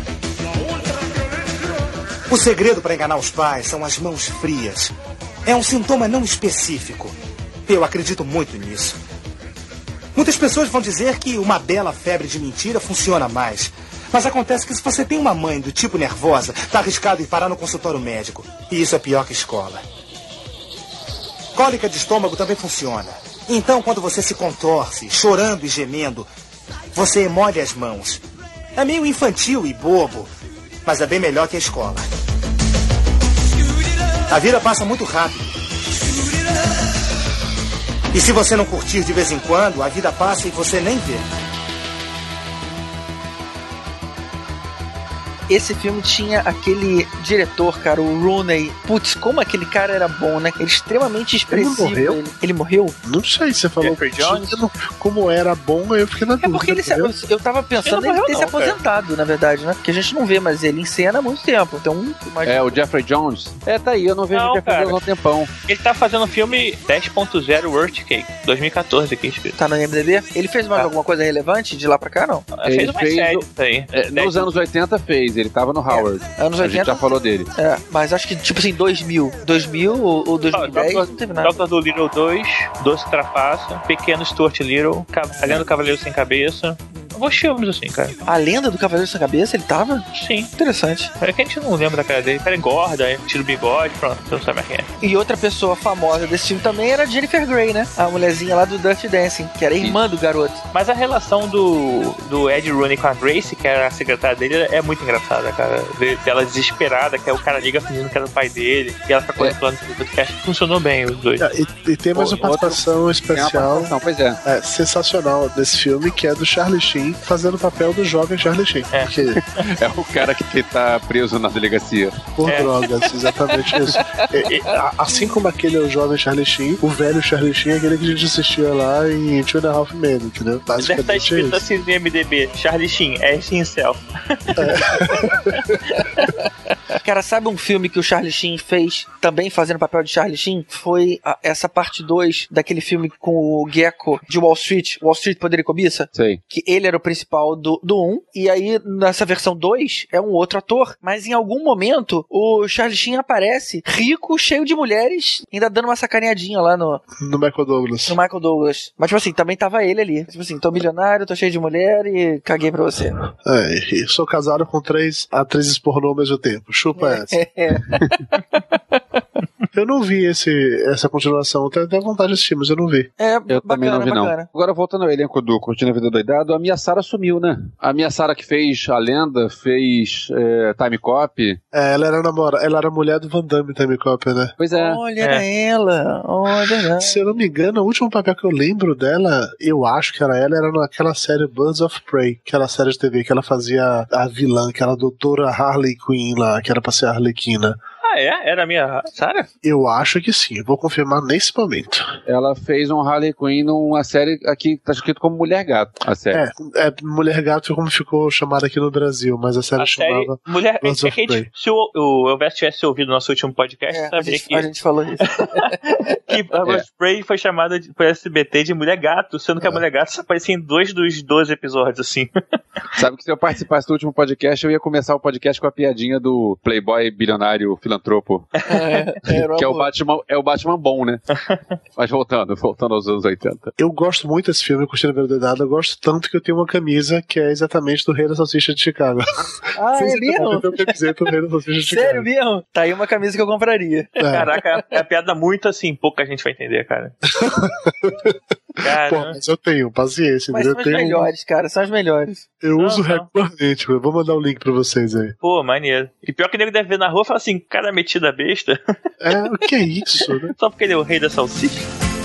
O segredo para enganar os pais são as mãos frias. É um sintoma não específico. Eu acredito muito nisso. Muitas pessoas vão dizer que uma bela febre de mentira funciona mais. Mas acontece que se você tem uma mãe do tipo nervosa, tá arriscado em parar no consultório médico. E isso é pior que escola. Cólica de estômago também funciona. Então, quando você se contorce, chorando e gemendo, você molha as mãos. É meio infantil e bobo, mas é bem melhor que a escola. A vida passa muito rápido. E se você não curtir de vez em quando, a vida passa e você nem vê. Esse filme tinha aquele diretor, cara, o Rooney. Putz, como aquele cara era bom, né? Ele é extremamente expressivo. Ele morreu? Ele, ele morreu? Não sei, você falou Jeffrey Jones? Como era bom, eu fiquei na dúvida. É porque ele se, eu, eu tava pensando ele nele ter não, se aposentado, cara. Na verdade, né? Porque a gente não vê mais ele em cena há muito tempo. Então, imagina... É, o Jeffrey Jones. É, tá aí, eu não vejo Não, o Jeffrey cara. Jones há um tempão. Ele tá fazendo um filme dez ponto zero Worst Cake, dois mil e catorze aqui escrito. Tá no I M D B? Ele fez mais Tá. alguma coisa relevante de lá pra cá, não? Ele fez Ele uma fez série o- isso aí. É, nos anos oitenta fez, ele tava no Howard. Anos A gente oitenta. já falou dele. É, mas acho que tipo assim, dois mil. dois mil ou, ou dois mil e dez, não teve nada. Doctor do Little dois, Doce Trapaça, Pequeno Stuart Little, Ca- A Lenda do Cavaleiro Sem Cabeça. Bons filmes assim, cara. A Lenda do Cavaleiro Sem Cabeça, ele tava? Sim. Interessante. É que a gente não lembra da cara dele. O cara engorda, aí tira o bigode, pronto, você não sabe mais quem é. E outra pessoa famosa desse filme também era a Jennifer Grey, né? A mulherzinha lá do Dirty Dancing, que era irmã do garoto. Mas a relação do, do Ed Rooney com a Grace, que era a secretária dele, é muito engraçada, cara. Ver dela desesperada, que aí o cara liga fingindo que era o pai dele, e ela fica contemplando o podcast. Funcionou bem os dois. Ah, E, e tem mais Pô, uma participação Tem uma especial, participação, pois é. é, sensacional desse filme, que é do Charlie Sheen fazendo o papel do jovem Charlie Sheen. É. Porque, É o cara que tá preso na delegacia. por É. drogas, exatamente isso. E- e, a- assim como aquele é o jovem Charlie Sheen, o velho Charlie Sheen é aquele que a gente assistia lá em Two and a Half Men, entendeu? Deve estar Basicamente é escrito isso. assim no I M D B, Charlie Sheen, é Sheen Self. Cara, sabe um filme que o Charlie Sheen fez, também fazendo papel de Charlie Sheen? Foi a, essa parte dois daquele filme com o Gecko de Wall Street, Wall Street Poder e Cobiça. Sei. Que ele era o principal do, do um, e aí nessa versão dois é um outro ator, mas em algum momento o Charlie Sheen aparece rico, cheio de mulheres, ainda dando uma sacaneadinha lá no... No Michael Douglas. No Michael Douglas. Mas tipo assim, também tava ele ali. Tipo assim, tô milionário, tô cheio de mulher e caguei pra você. É, e sou casado com três atrizes pornô ao mesmo tempo. Chupa É. essa. É. Eu não vi esse, essa continuação. Eu tenho até vontade de assistir, mas eu não vi. É, Eu bacana, também não vi, bacana. não. Agora, voltando ao elenco do Curtindo a Vida Doidado, a Mia Sara sumiu, né? A Mia Sara que fez A Lenda, fez é, Time Cop. É, ela era namora, ela era mulher do Van Damme Time Cop, né? Pois é. Olha era ela. Olha. Se eu não me engano, o último papel que eu lembro dela, eu acho que era ela, era naquela série Birds of Prey, aquela série de T V que ela fazia a vilã, que era a doutora Harley Quinn lá, que era pra ser a Arlequina. Ah, é? Era a minha Sarah? Eu acho que sim, vou confirmar nesse momento. Ela fez um Harley Quinn numa série aqui que tá escrito como Mulher Gato, a série. É, é Mulher Gato como ficou chamada aqui no Brasil, mas a série A série chamava Mulher... Birds é of que a gente- Prey. se o, o Elvis tivesse ouvido o nosso último podcast, É, a, saberia gente, que, a gente falou isso. que a É. Spray foi chamada de, por S B T de Mulher Gato, sendo que a Mulher Gato só aparecia em dois dos doze episódios, assim. Sabe que se eu participasse do último podcast, eu ia começar o podcast com a piadinha do playboy bilionário filantropo. Era que é o, amor. Batman, é o Batman bom, né? Mas voltando, voltando aos anos oitenta. Eu gosto muito desse filme, Curtindo a Vida Doidada. Eu gosto tanto que eu tenho uma camisa que é exatamente do Rei da Salsicha de Chicago. Ah, é Eu mesmo? tenho uma camiseta do Rei da Salsicha de Chicago. Sério mesmo? Tá aí uma camisa que eu compraria. É. Caraca, é a piada muito assim, pouca gente vai entender, cara. Cara, Pô, mas eu tenho, paciência. Mas eu são as tenho, melhores, cara, são as melhores. Eu Não, uso não. regularmente. Eu vou mandar o link pra vocês aí. pô, maneiro. E pior que o nego deve ver na rua e falar assim, cara metida besta. É, o que é isso, né? Só porque ele é o rei da salsicha.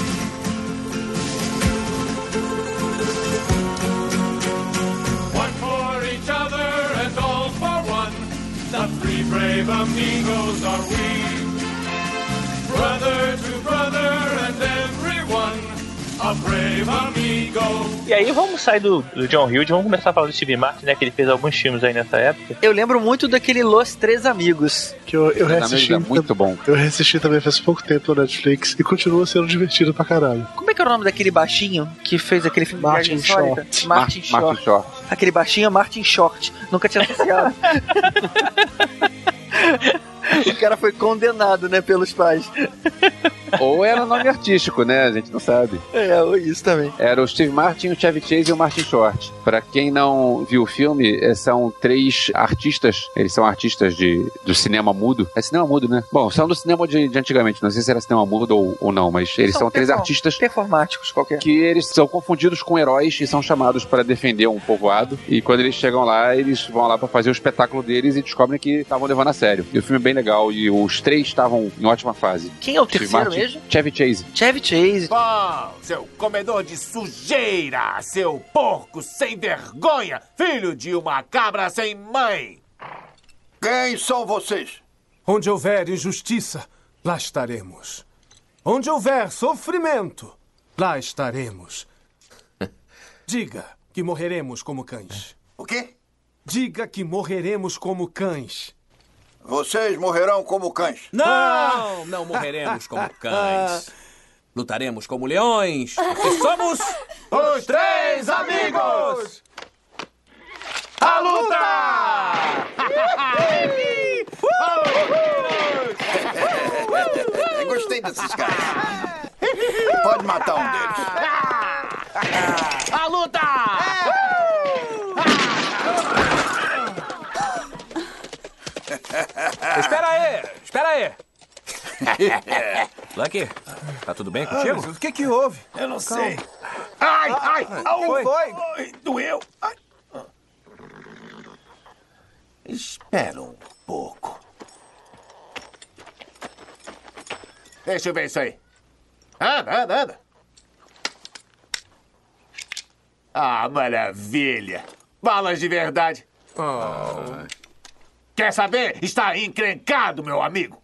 One for each other and all for one. The three brave amigos are we. Brother to brother and everyone. A brave amigo. E aí vamos sair do, do John Hughes, vamos começar a falar do Steve Martin, né? Que ele fez alguns filmes aí nessa época. Eu lembro muito daquele Los Três Amigos. Que eu, eu Esse reassisti. é muito bom. Eu reassisti também faz pouco tempo no Netflix e continua sendo divertido pra caralho. Como é que era o nome daquele baixinho que fez aquele filme de Martin viagem insólita? Short. Martin Mar- Short. Martin Short. Aquele baixinho é Martin Short. Nunca tinha associado. O cara foi condenado, né, pelos pais. Ou era nome artístico, né? A gente não sabe. É, ou isso também. Era o Steve Martin, o Chevy Chase e o Martin Short. Pra quem não viu o filme, eh, são três artistas. Eles são artistas de, do cinema mudo. É cinema mudo, né? Bom, são do cinema de, de antigamente. Não sei se era cinema mudo ou, ou não, mas eles são, três perform- artistas performáticos qualquer. que eles são confundidos com heróis e são chamados para defender um povoado. E quando eles chegam lá, eles vão lá para fazer o espetáculo deles e descobrem que estavam levando a sério. E o filme é bem legal e os três estavam em ótima fase. Quem é o Steve terceiro Martin, mesmo? Chevy Chase. Chevy Chase. Bom, seu comedor de sujeira, seu porco sem vergonha, filho de uma cabra sem mãe. Quem são vocês? Onde houver injustiça, lá estaremos. Onde houver sofrimento, lá estaremos. Diga que morreremos como cães. O quê? Diga que morreremos como cães. Vocês morrerão como cães. Não, não morreremos como cães. Lutaremos como leões, porque somos os três amigos. A luta! Gostei desses caras. Pode matar um deles. A luta! Espera aí, espera aí. Lucky, tá tudo bem contigo? Ah, o que que houve? Eu não Calma. sei. Ai, ai, au, Foi? foi? Ai, doeu. Ai. Espera um pouco. Deixa eu ver isso aí. Anda, anda, anda. Ah, maravilha. Balas de verdade. Oh. Quer saber? Está encrencado, meu amigo.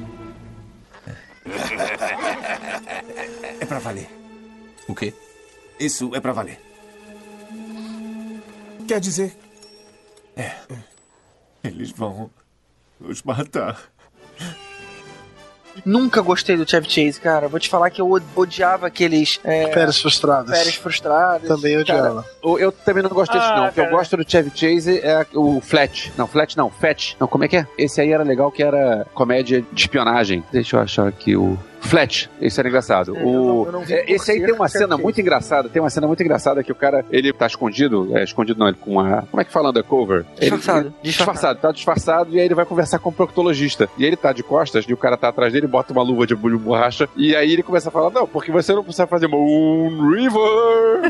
É pra valer. O quê? Isso é pra valer. Quer dizer... É. Eles vão nos matar. Nunca gostei do Chevy Chase, cara. Vou te falar que eu odiava aqueles... É... Férias frustradas. Férias frustradas. Também odiava. Cara, eu, eu também não gostei disso, Ah, não. O que eu gosto do Chevy Chase é o Flat. Não, Flat não, Fat. Não, como é que é? Esse aí era legal, que era comédia de espionagem. Deixa eu achar aqui o... Flat, esse era engraçado. É, o... eu não- eu não vi é, por esse aí ser tem uma Chevy cena Chase. muito engraçada. Tem uma cena muito engraçada que o cara, ele tá escondido, é escondido não, ele com uma... Como é que fala undercover? Disfarçado, Ele, disfarçado. disfarçado. Tá disfarçado e aí ele vai conversar com o proctologista. E aí ele tá de costas e o cara tá atrás dele, bota uma luva de borracha e aí ele começa a falar, não, porque você não precisa fazer Moon River.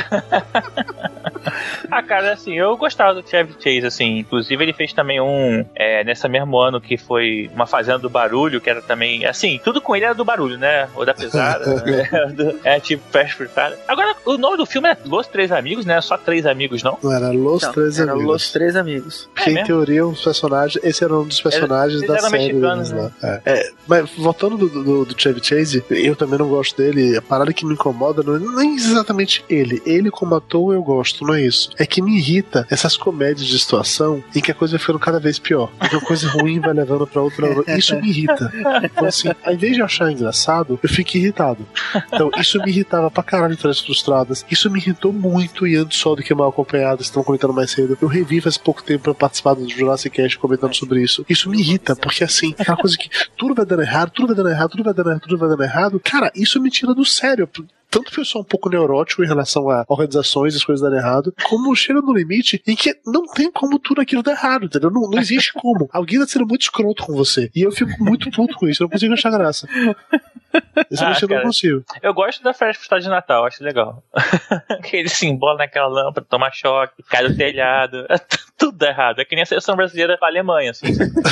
Ah, cara, assim, eu gostava do Chevy Chase, assim. Inclusive, ele fez também um, é, nesse mesmo ano, que foi Uma Fazenda do Barulho, que era também, assim, tudo com ele era do barulho, né? Ou da pesada, né? É tipo Fast Frustrada. Agora, o nome do filme é Los Três Amigos, né? Só Três Amigos, não? Não, era Los Não, Três era Amigos. Los Três Amigos. Porque, É em mesmo? teoria, os personagens... Esse era um dos personagens Eles da eram série mexicanos, deles lá. É. É, mas, voltando do, do, do Chevy Chase, eu também não gosto dele. A parada que me incomoda não é nem exatamente ele. Ele, como ator, eu gosto, não é isso. É que me irrita essas comédias de situação em que a coisa vai ficando cada vez pior. Porque uma coisa ruim vai levando pra outra. Isso me irrita. Então, assim, ao invés de achar engraçado, eu fico irritado. Então, isso me irritava pra caralho em Férias Frustradas. Isso me irritou muito em Antes Só do Que Mal Acompanhado, estão comentando mais cedo. Eu revi faz pouco tempo pra participar do Jurassic Cast comentando sobre isso. Isso me irrita, porque assim, aquela coisa que tudo vai dando errado, tudo vai dando errado, tudo vai dando errado, tudo vai dando errado. Cara, isso me tira do sério. Tanto que eu sou um pouco neurótico em relação a organizações e as coisas darem errado, como chega no limite em que não tem como tudo aquilo dar errado, entendeu? Não, não existe como. Alguém tá sendo muito escroto com você. E eu fico muito puto com isso, eu não consigo achar graça. Isso Ah, eu não cara. consigo. Eu gosto da Festa Frustrada de Natal, acho legal. Que ele se embola naquela lâmpada, toma choque, cai do telhado. Tudo dá errado. É que nem a seleção brasileira pra Alemanha, assim.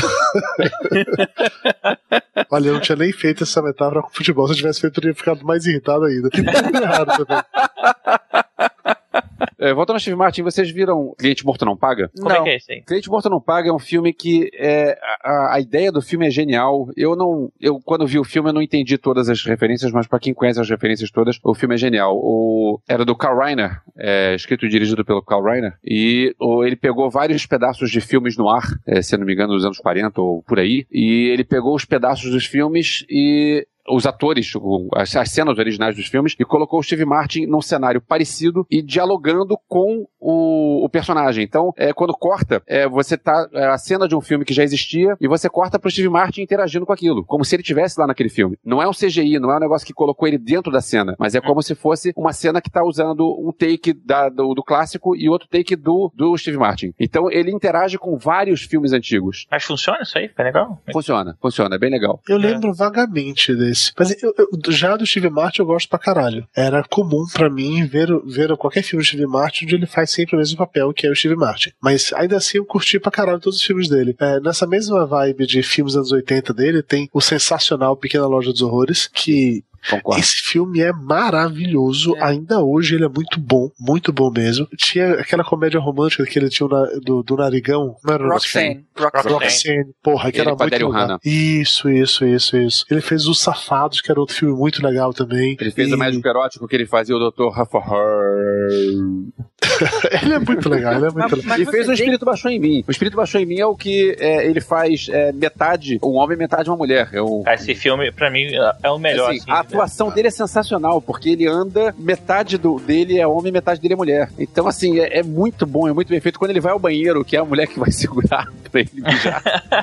Olha, eu não tinha nem feito essa metáfora com futebol. Se eu tivesse feito, eu teria ficado mais irritado ainda. Que tudo errado também. É, voltando ao Steve Martin, vocês viram Cliente Morto Não Paga? Como é que é isso aí? Cliente Morto Não Paga é um filme que é, a, a ideia do filme é genial. Eu não, eu quando vi o filme eu não entendi todas as referências, mas pra quem conhece as referências todas, o filme é genial. O, era do Carl Reiner, é, escrito e dirigido pelo Carl Reiner, e o, ele pegou vários pedaços de filmes no ar, é, se eu não me engano, dos anos quarenta ou por aí, e ele pegou os pedaços dos filmes e os atores, as, as cenas originais dos filmes, e colocou o Steve Martin num cenário parecido e dialogando com o, o personagem. Então, é, quando corta, é, você tá é, a cena de um filme que já existia e você corta pro Steve Martin interagindo com aquilo, como se ele estivesse lá naquele filme. Não é um C G I, não é um negócio que colocou ele dentro da cena, mas é como se fosse uma cena que tá usando um take da, do, do clássico e outro take do, do Steve Martin. Então, ele interage com vários filmes antigos. Mas funciona isso aí? É legal? Funciona, funciona, é bem legal. Eu lembro vagamente desse. Mas eu, eu, já do Steve Martin eu gosto pra caralho. Era comum pra mim ver, ver qualquer filme do Steve Martin onde ele faz sempre o mesmo papel, que é o Steve Martin. Mas ainda assim eu curti pra caralho todos os filmes dele. É, nessa mesma vibe de filmes anos oitenta dele, tem o sensacional Pequena Loja dos Horrores, que Concordo. Esse filme é maravilhoso, é. Ainda hoje ele é muito bom, muito bom mesmo. Tinha aquela comédia romântica que ele tinha na, do, do Narigão, não era Roxanne. Roxanne. Roxanne, porra, que ele era muito legal. Isso, isso, isso, isso. Ele fez Os Safados, que era outro filme muito legal também. Ele fez e... o médico erótico que ele fazia o doutor Raffaher. Ele é muito legal, ele é muito mas, legal. Mas e fez O Espírito Baixou em Mim. O Espírito Baixou em Mim é o que é, ele faz é, metade um homem, metade uma mulher. É o... Esse filme, pra mim, é o melhor. Assim, assim, a atuação dele é sensacional, porque ele anda, metade do, dele é homem, metade dele é mulher. Então, assim, é, é muito bom, é muito bem feito. Quando ele vai ao banheiro, que é a mulher que vai segurar pra ele mijar.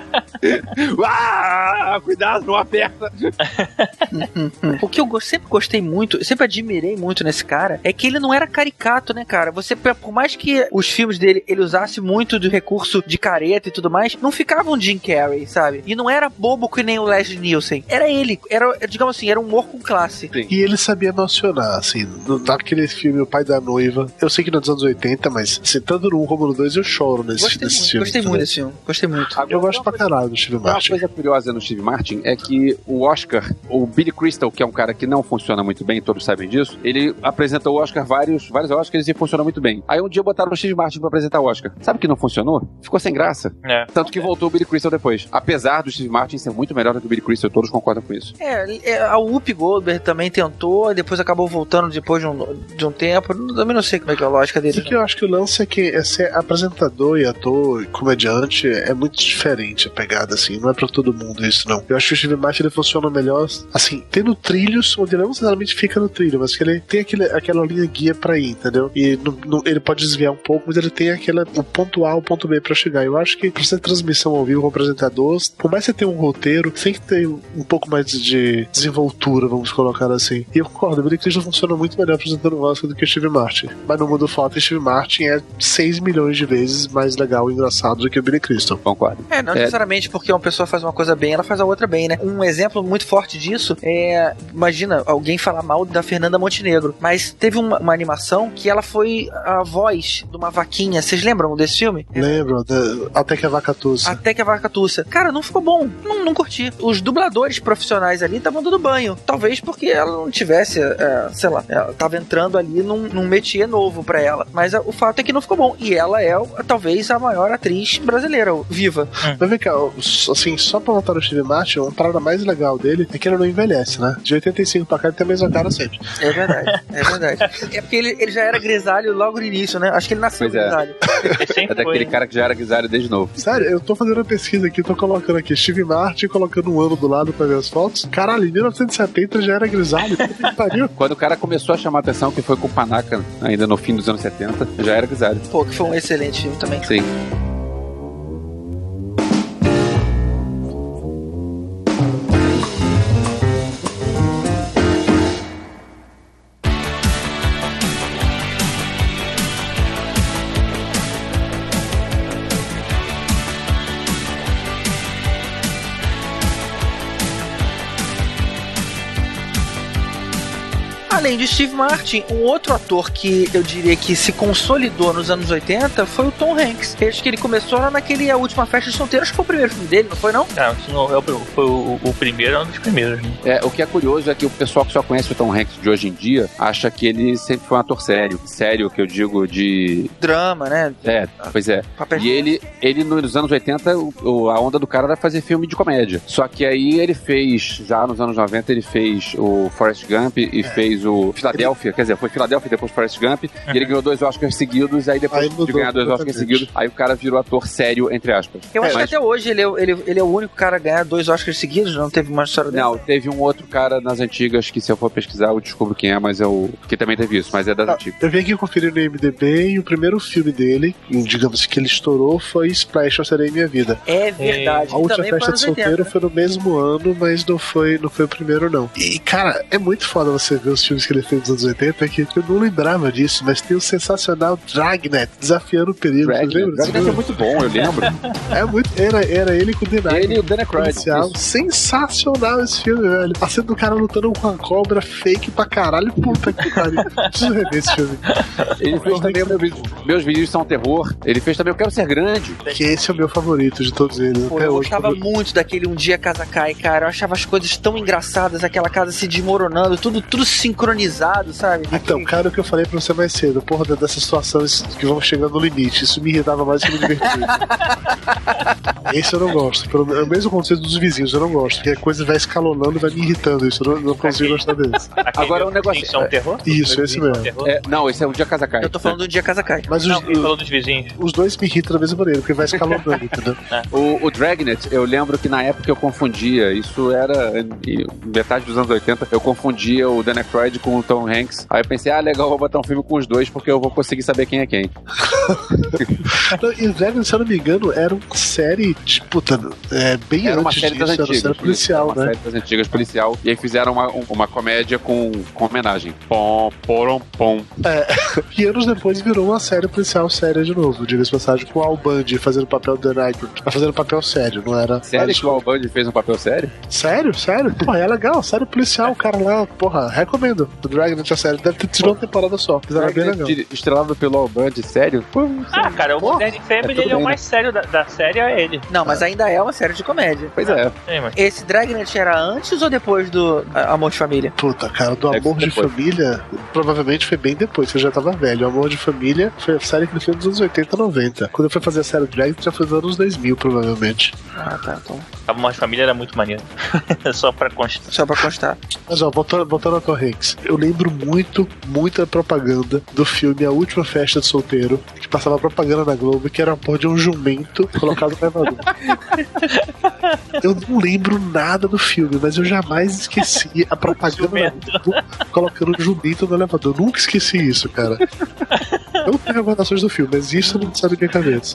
Ah, cuidado, não aperta. O que eu sempre gostei muito, sempre admirei muito nesse cara, é que ele não era caricato, né, cara? Você, por mais que os filmes dele, ele usasse muito do recurso de careta e tudo mais, não ficava um Jim Carrey, sabe? E não era bobo que nem o Leslie Nielsen. Era ele, era, digamos assim, era um humor com classe. Sim. E ele sabia emocionar, assim, naquele filme O Pai da Noiva. Eu sei que nos anos oitenta, mas assim, tanto no um como no dois eu choro nesse, gostei nesse muito, filme. Gostei muito desse filme, gostei muito. Eu gosto pra caralho no Steve Martin. Uma coisa curiosa no Steve Martin é que o Oscar, o Billy Crystal, que é um cara que não funciona muito bem, todos sabem disso, ele apresentou o Oscar vários, vários Oscars e funciona muito bem. Aí um dia botaram o Steve Martin pra apresentar o Oscar. Sabe que não funcionou? Ficou sem graça. É. Tanto que voltou o Billy Crystal depois. Apesar do Steve Martin ser muito melhor do que o Billy Crystal, todos concordam com isso. É, a Whoopi Goldberg também tentou, e depois acabou voltando depois de um, de um tempo. Eu também não sei como é que é a lógica dele. Porque eu acho que o lance é que é ser apresentador e ator e comediante é muito diferente a pegada, assim. Não é pra todo mundo isso, não. Eu acho que o Steve Martin ele funciona melhor, assim, tendo trilhos onde ele não necessariamente fica no trilho, mas que ele tem aquele, aquela linha guia pra ir, entendeu? E no, no, ele pode desviar um pouco, mas ele tem aquela, o ponto A, o ponto B pra chegar. Eu acho que pra ser transmissão ao vivo com apresentadores, por mais que você tenha um roteiro, tem que ter um pouco mais de desenvoltura, vamos colocar assim. E eu concordo, o Billy Crystal funciona muito melhor apresentando o Oscar do que o Steve Martin. Mas no mundo foto, o Steve Martin é seis milhões de vezes mais legal e engraçado do que o Billy Crystal. Concordo. É, não é. necessariamente porque uma pessoa faz uma coisa bem, ela faz a outra bem, né? Um exemplo muito forte disso é, imagina, alguém falar mal da Fernanda Montenegro, mas teve uma, uma animação que ela foi a voz de uma vaquinha. Vocês lembram desse filme? Lembro, até que a vaca tussa. Até que a vaca tussa. Cara, não ficou bom. Não, não curti. Os dubladores profissionais ali estavam dando banho. Talvez porque ela não tivesse, é, sei lá, ela tava entrando ali num, num métier novo pra ela. Mas a, o fato é que não ficou bom. E ela é, talvez, a maior atriz brasileira, viva. Hum. Mas vem cá, assim, só pra voltar no Steve Martin, uma parada mais legal dele é que ele não envelhece, né? De oitenta e cinco pra cá ele tem a mesma cara sempre. É verdade, é verdade. É porque ele, ele já era grisalho logo no início, né? Acho que ele nasceu pois grisalho. É, é daquele cara que já era grisalho desde novo. Sério, eu tô fazendo uma pesquisa aqui, tô colocando aqui Steve Martin, colocando um ano do lado pra ver as fotos. Caralho, em mil novecentos e setenta já era grisalho. Quando o cara começou a chamar a atenção, que foi com o Panaca, ainda no fim dos anos setenta, já era grisalho. Pô, que foi um excelente filme também. Sim. Além de Steve Martin, um outro ator que eu diria que se consolidou nos anos oitenta foi o Tom Hanks. Acho que ele começou lá naquele A Última Festa de Solteiro. Acho que foi o primeiro filme dele, não foi não? Não, isso não é o, foi o, o primeiro, é um dos primeiros. Né? É, o que é curioso é que o pessoal que só conhece o Tom Hanks de hoje em dia acha que ele sempre foi um ator sério. Sério, que eu digo de... drama, né? É, pois é. E ele, ele nos anos oitenta, o, a onda do cara era fazer filme de comédia. Só que aí ele fez, já nos anos noventa, ele fez o Forrest Gump e é. fez o Filadélfia, quer dizer, foi Filadélfia, depois Forrest Gump, uhum. e ele ganhou dois Oscars seguidos, aí depois aí mudou, de ganhar dois Oscars seguidos, aí o cara virou ator sério, entre aspas. Eu acho Mas... que até hoje ele é, ele, ele é o único cara a ganhar dois Oscars seguidos, não teve uma história dele? Não, teve um outro cara nas antigas, que se eu for pesquisar eu descubro quem é, mas é o... que também teve isso, mas é das ah, antigas. Eu vim aqui conferir no I M D B e o primeiro filme dele, digamos que ele estourou, foi Splash, Eu Serei Minha Vida. É verdade. A Última Festa de Solteiro foi no mesmo ano, mas não foi, não foi o primeiro, não. E, cara, é muito foda você ver os filmes que ele fez nos anos oitenta, que eu não lembrava disso, mas tem o sensacional Dragnet, Desafiando o Perigo. Dragnet, Dragnet é muito bom, eu lembro. É muito, era, era ele com o The Knight. Ele e o Dan Aykroyd. Sensacional esse filme, velho. A cena do cara lutando com a cobra fake pra caralho. Puta que pariu. Preciso rever esse filme. Ele fez também meu, Meus Vídeos São Terror. Ele fez também Eu Quero Ser Grande. Que esse é o meu favorito de todos eles. Pô, até eu hoje, gostava quando... muito daquele Um Dia a Casa Cai, cara. Eu achava as coisas tão engraçadas, aquela casa se desmoronando, tudo, tudo sincronizado, sabe? Então, Aquele... cara, o que eu falei pra você mais cedo, porra, dessas situações que vão chegando no limite, isso me irritava mais do que me divertia. Esse eu não gosto. Pelo, é o mesmo conceito dos vizinhos, eu não gosto. Porque a coisa vai escalonando e vai me irritando. Isso eu não, não consigo gostar deles. Agora, um negócio. Isso é um terror? Isso, esse mesmo. É, não, esse é o Dia Casa Cai. Eu tô falando do Dia Casa Cai. Mas não, os, quem falou dos vizinhos? Os dois me irritam da mesma maneira, porque vai escalonando, entendeu? É. O, o Dragnet, eu lembro que na época eu confundia, isso era em metade dos anos oitenta, eu confundia o Dan Aykroyd com o Tom Hanks. Aí eu pensei, ah, legal, vou botar um filme com os dois, porque eu vou conseguir saber quem é quem. E o Dragnet, se eu não me engano, era uma série de puta, é, bem era antes uma série disso, das antigas, era uma série policial, uma né? série das antigas policial, e aí fizeram uma, uma comédia com, com homenagem. Pom, porom, pom. É, e anos depois virou uma série policial séria de novo, diga-se passagem, com o Al Bundy fazendo o papel do Dan Aykroyd, fazendo o papel sério, não era... Sério que o Al Bundy fez um papel sério? Sério, sério? Pô, é legal, série policial, o cara lá, porra, recomendo. O Dragnet, a série, deve ter tido uma temporada só. Mas era bem legal. Estrelado pelo Al Bundy, sério? Pô, ah, cara, o Modern Family é ele é o bem, mais né? sério da, da série, é ele. Não, mas ainda é uma série de comédia. Pois é. É, mas... Esse Dragnet era antes ou depois do Amor de Família? Puta, cara, do Amor de depois. Família, provavelmente foi bem depois, que eu já tava velho. O Amor de Família foi a série que ele fez nos anos oitenta, noventa. Quando eu fui fazer a série Dragnet, já foi nos anos dois mil, provavelmente. Ah, tá, então. A Amor de Família era muito maneiro. Só pra constar. Só pra constar. Mas ó, voltando, voltando ao Tom Hanks, eu lembro muito, muita propaganda do filme A Última Festa de Solteiro, que passava propaganda na Globo, que era uma porra de um jumento colocado no elevador. Eu não lembro nada do filme, mas eu jamais esqueci a propaganda do, colocando o jumento no elevador. Eu nunca esqueci isso, cara. Não tem recordações do filme, mas isso não sai da minha cabeça.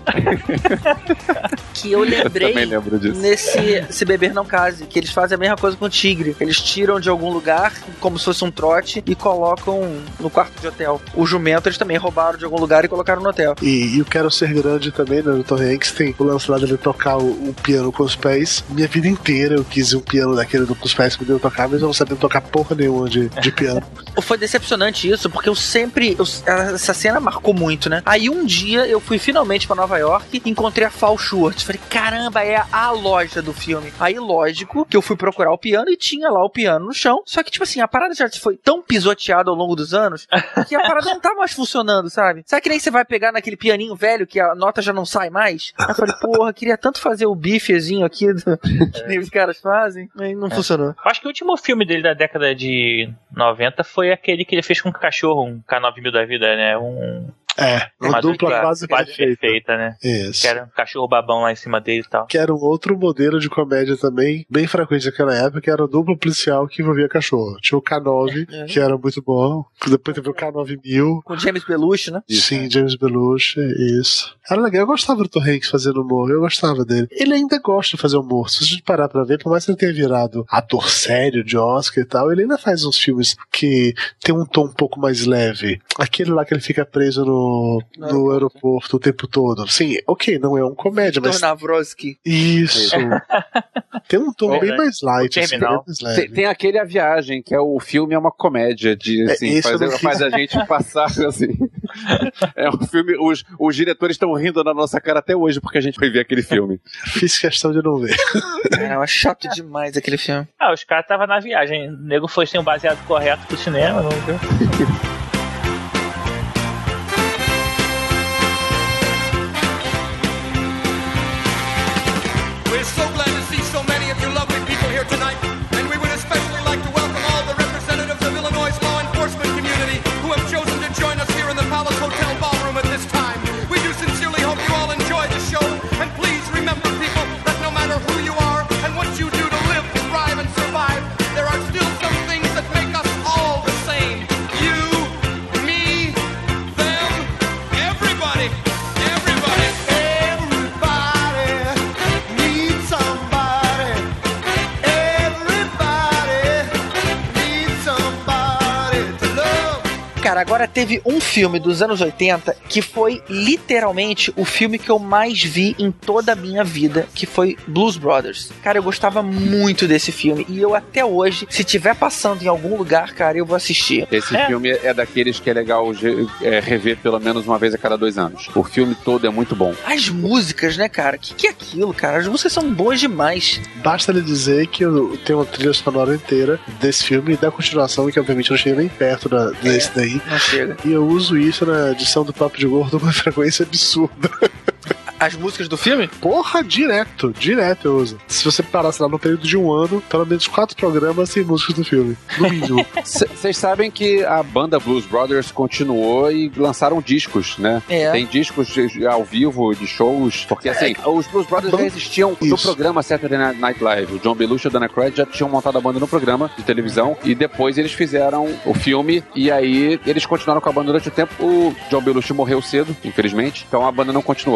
Que eu lembrei Eu também lembro disso. nesse Se Beber Não Case, que eles fazem a mesma coisa com o tigre. Eles tiram de algum lugar, como se fosse um trote, e colocam no quarto de hotel. O jumento eles também roubaram de algum lugar e colocaram no hotel. E, e o Quero Ser Grande também, né, do Tom Hanks, tem o lance lá dele tocar o, o piano com os pés. Minha vida inteira eu quis um piano daquele com os pés que me deu tocar, mas eu não sabia tocar porra nenhuma de, de piano. Foi decepcionante isso, porque eu sempre... Eu, essa cena marcou muito, né? Aí um dia eu fui finalmente pra Nova York e encontrei a Fall Schwartz. Falei, caramba, é a loja do filme. Aí, lógico, que eu fui procurar o piano e tinha lá o piano no chão. Só que, tipo assim, a parada já foi tão pisoteada ao longo dos anos que a parada não tá mais funcionando, sabe? Sabe que nem você vai pegar naquele pianinho velho que a nota já não sai mais? Aí eu falei, porra, queria tanto fazer o bifezinho aqui do... que nem os caras fazem. Aí não É. funcionou. Eu acho que o último filme dele da década de noventa foi aquele que ele fez com um cachorro, um K nove mil da vida, né? Um... É, uma dupla quase perfeita. perfeita, né? Isso. Que era um cachorro babão lá em cima dele e tal. Que era um outro modelo de comédia também, bem frequente naquela época, que era o duplo policial que envolvia cachorro. Tinha o K nove, É. que era muito bom. Depois teve o K nove mil. Com James Belushi, né? Sim, James Belushi, isso. Era legal, eu gostava do Tom Hanks fazendo humor, eu gostava dele. Ele ainda gosta de fazer humor, se a gente parar pra ver, por mais que ele tenha virado ator sério de Oscar e tal, ele ainda faz uns filmes que tem um tom um pouco mais leve. Aquele lá que ele fica preso no, no aeroporto o tempo todo. Sim, ok, não é um comédia, mas... Navrosky. Isso. Tem um tom É. bem mais light. O assim, Terminal. bem mais leve. Tem, tem aquele A Viagem, que é o filme, é uma comédia de, É, assim, esse eu faz, não faz a gente passar, assim. É um filme, os, os diretores estão rindo na nossa cara até hoje porque a gente foi ver aquele filme. Fiz questão de não ver. É, é chato demais aquele filme. Ah, os caras estavam na viagem. O nego foi sem o baseado correto pro cinema, não viu? We're so glad to see so many of you lovely people here tonight, and we would especially like to welcome all the representatives of Illinois' law enforcement community who have chosen to join us here in the Palace Hotel ballroom at this time. We do sincerely hope you all enjoy the show, and please remember, people, that no matter who you are and what you do to live, thrive, and survive, there are still some things that make us all the same. You, me, them, everybody, everybody, everybody needs somebody. Everybody needs somebody to love. Cara, agora teve um filme dos anos oitenta que foi literalmente o filme que eu mais vi em toda a minha vida, que foi Blues Brothers. Cara, eu gostava muito desse filme e eu até hoje, se tiver passando em algum lugar, cara, eu vou assistir. Esse É. filme é daqueles que é legal ge- é, rever pelo menos uma vez a cada dois anos. O filme todo é muito bom. As músicas, né, cara? O que, que é aquilo, cara? As músicas são boas demais. Basta lhe dizer que eu tenho uma trilha sonora inteira desse filme e da continuação, que obviamente não chega nem perto da, desse daí. Não chega. E eu uso isso na edição do Papo de Gordo com uma frequência absurda. As músicas do filme? Porra, direto, direto eu uso. Se você parasse lá no período de um ano, pelo menos quatro programas sem músicas do filme. No mínimo. Vocês sabem que a banda Blues Brothers continuou e lançaram discos, né? É. Tem discos de- ao vivo, de shows, porque assim, os Blues Brothers já existiam no programa Saturday Night Live. O John Belushi e o Dan Aykroyd já tinham montado a banda no programa de televisão e depois eles fizeram o filme e aí eles continuaram com a banda durante o tempo. O John Belushi morreu cedo, infelizmente, então a banda não continuou, claro. O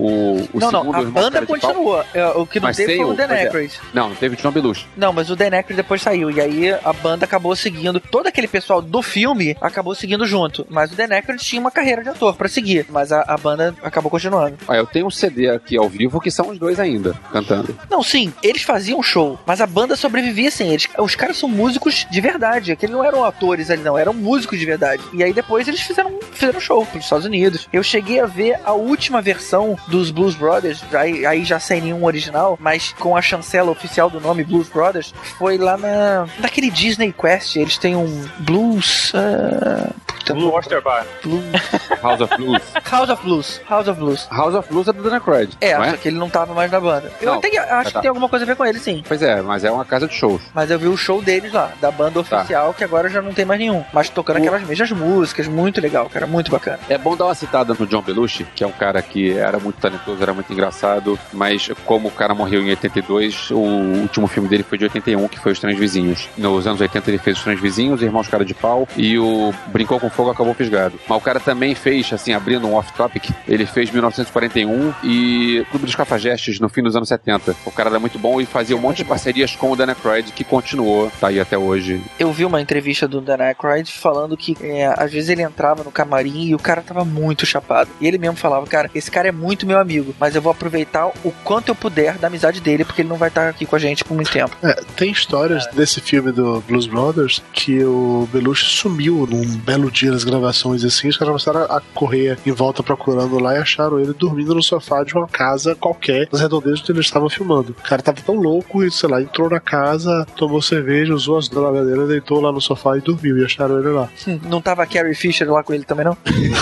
o, o não, não, segundo a Irmão banda Cara de Pau. continua. É, o que não Mas teve tem foi o o- Dan pois é. Aykroyd. Não, teve o John Belushi. Não, mas o Dan Aykroyd depois saiu. E aí a banda acabou seguindo. Todo aquele pessoal do filme acabou seguindo junto. Mas o Dan Aykroyd tinha uma carreira de ator pra seguir. Mas a, a banda acabou continuando. Ah, eu tenho um C D aqui ao vivo que são os dois ainda, cantando. Não, sim, eles faziam show, mas a banda sobrevivia sem eles. Os caras são músicos de verdade. Aqueles não eram atores ali, não, eram músicos de verdade. E aí depois eles fizeram, fizeram show pros Estados Unidos. Eu cheguei a ver a última versão dos Blues Brothers, aí, aí já sem nenhum original, mas com a chancela oficial do nome Blues Brothers. Foi lá na naquele Disney Quest. Eles têm um Blues. Uh... Blue Oyster Bar. Blue... House of Blues. House of Blues. House of Blues. House of Blues é do Dan Aykroyd. É, não é? só que ele não tava mais na banda. Eu Não. até acho Ah, que tá. tem alguma coisa a ver com ele, sim. Pois é, mas é uma casa de shows. Mas eu vi o show deles lá, da banda Tá. oficial, que agora já não tem mais nenhum. Mas tocando O- aquelas mesmas músicas, muito legal, cara, muito bacana. É bom dar uma citada no John Belushi, que é um cara que era muito talentoso, era muito engraçado, mas como o cara morreu em oitenta e dois, o último filme dele foi de oitenta e um, que foi Os Três Vizinhos. Nos anos oitenta ele fez Os Três Vizinhos, Irmãos Cara de Pau e o Brincou com Fogo, Acabou Fisgado. Mas o cara também fez, assim, abrindo um off-topic, ele fez mil novecentos e quarenta e um e Clube dos Cafajestes no fim dos anos setenta. O cara era muito bom e fazia um monte de parcerias com o Dan Aykroyd, que continuou, tá aí até hoje. Eu vi uma entrevista do Dan Aykroyd falando que é, às vezes ele entrava no camarim e o cara tava muito chapado. E ele mesmo falava, cara, esse cara é muito meu amigo, mas eu vou aproveitar o quanto eu puder da amizade dele, porque ele não vai estar aqui com a gente por muito tempo. É, tem histórias desse filme do Blues Brothers que o Belushi sumiu num belo dia nas gravações assim, os caras começaram a correr em volta procurando lá e acharam ele dormindo no sofá de uma casa qualquer nas redondezas onde eles estavam filmando. O cara tava tão louco e, sei lá, entrou na casa, tomou cerveja, usou as drogas dele, deitou lá no sofá e dormiu e acharam ele lá. Hum, Não tava a Carrie Fisher lá com ele também, não?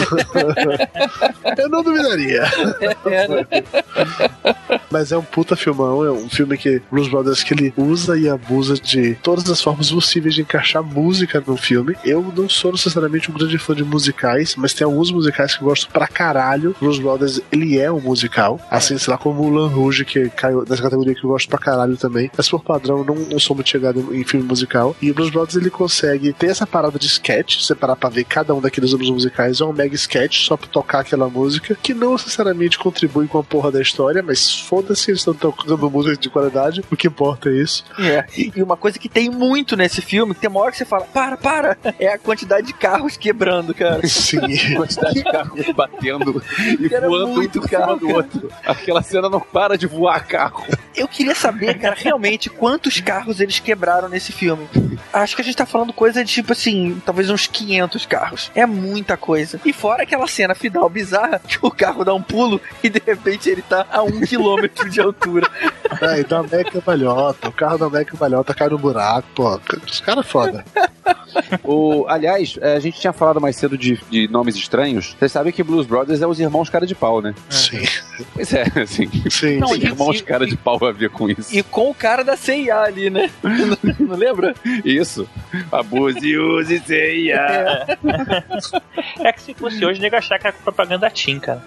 Eu não duvidaria. É, né? Mas é um puta filmão, é um filme que Blues Brothers que ele usa e abusa de todas as formas possíveis de encaixar música no filme. Eu não sou necessariamente um grande fã de musicais, mas tem alguns musicais que eu gosto pra caralho. Blues Brothers, ele é um musical, assim, sei lá, como o Moulin Rouge, que caiu nessa categoria que eu gosto pra caralho também. Mas por padrão, não, não sou muito chegado em filme musical. E o Blues Brothers, ele consegue ter essa parada de sketch, separar pra ver cada um daqueles números musicais, é um mega sketch só pra tocar aquela música, que não necessariamente contribui com a porra da história, mas foda-se, eles estão tocando música de qualidade, o que importa é isso. É. E uma coisa que tem muito nesse filme, que tem uma hora que você fala, para, para, é a quantidade de carros quebrando, cara. Sim. A quantidade de carros batendo e Era voando muito um por cima carro, do outro. Aquela cena não para de voar carro. Eu queria saber, cara, realmente quantos carros eles quebraram nesse filme. Acho que a gente tá falando coisa de tipo assim, talvez uns quinhentos carros. É muita coisa. E fora aquela cena final bizarra que o carro dá um pulo e de repente ele tá a um quilômetro de altura. É, e dá uma meca balhota, o carro da meca balhota cai no buraco, pô, os caras foda. O, aliás, a gente tinha falado mais cedo de, de nomes estranhos. Vocês sabem que Blues Brothers é os irmãos cara de pau, né? Sim. Pois é, assim. Sim. Não, Os e- irmãos e- cara de pau a ver com isso. E com o cara da C e A ali, né? Não, não lembra? Isso. Abuse, use, C e A. É que se fosse hoje, nego achar que era propaganda Tim, cara.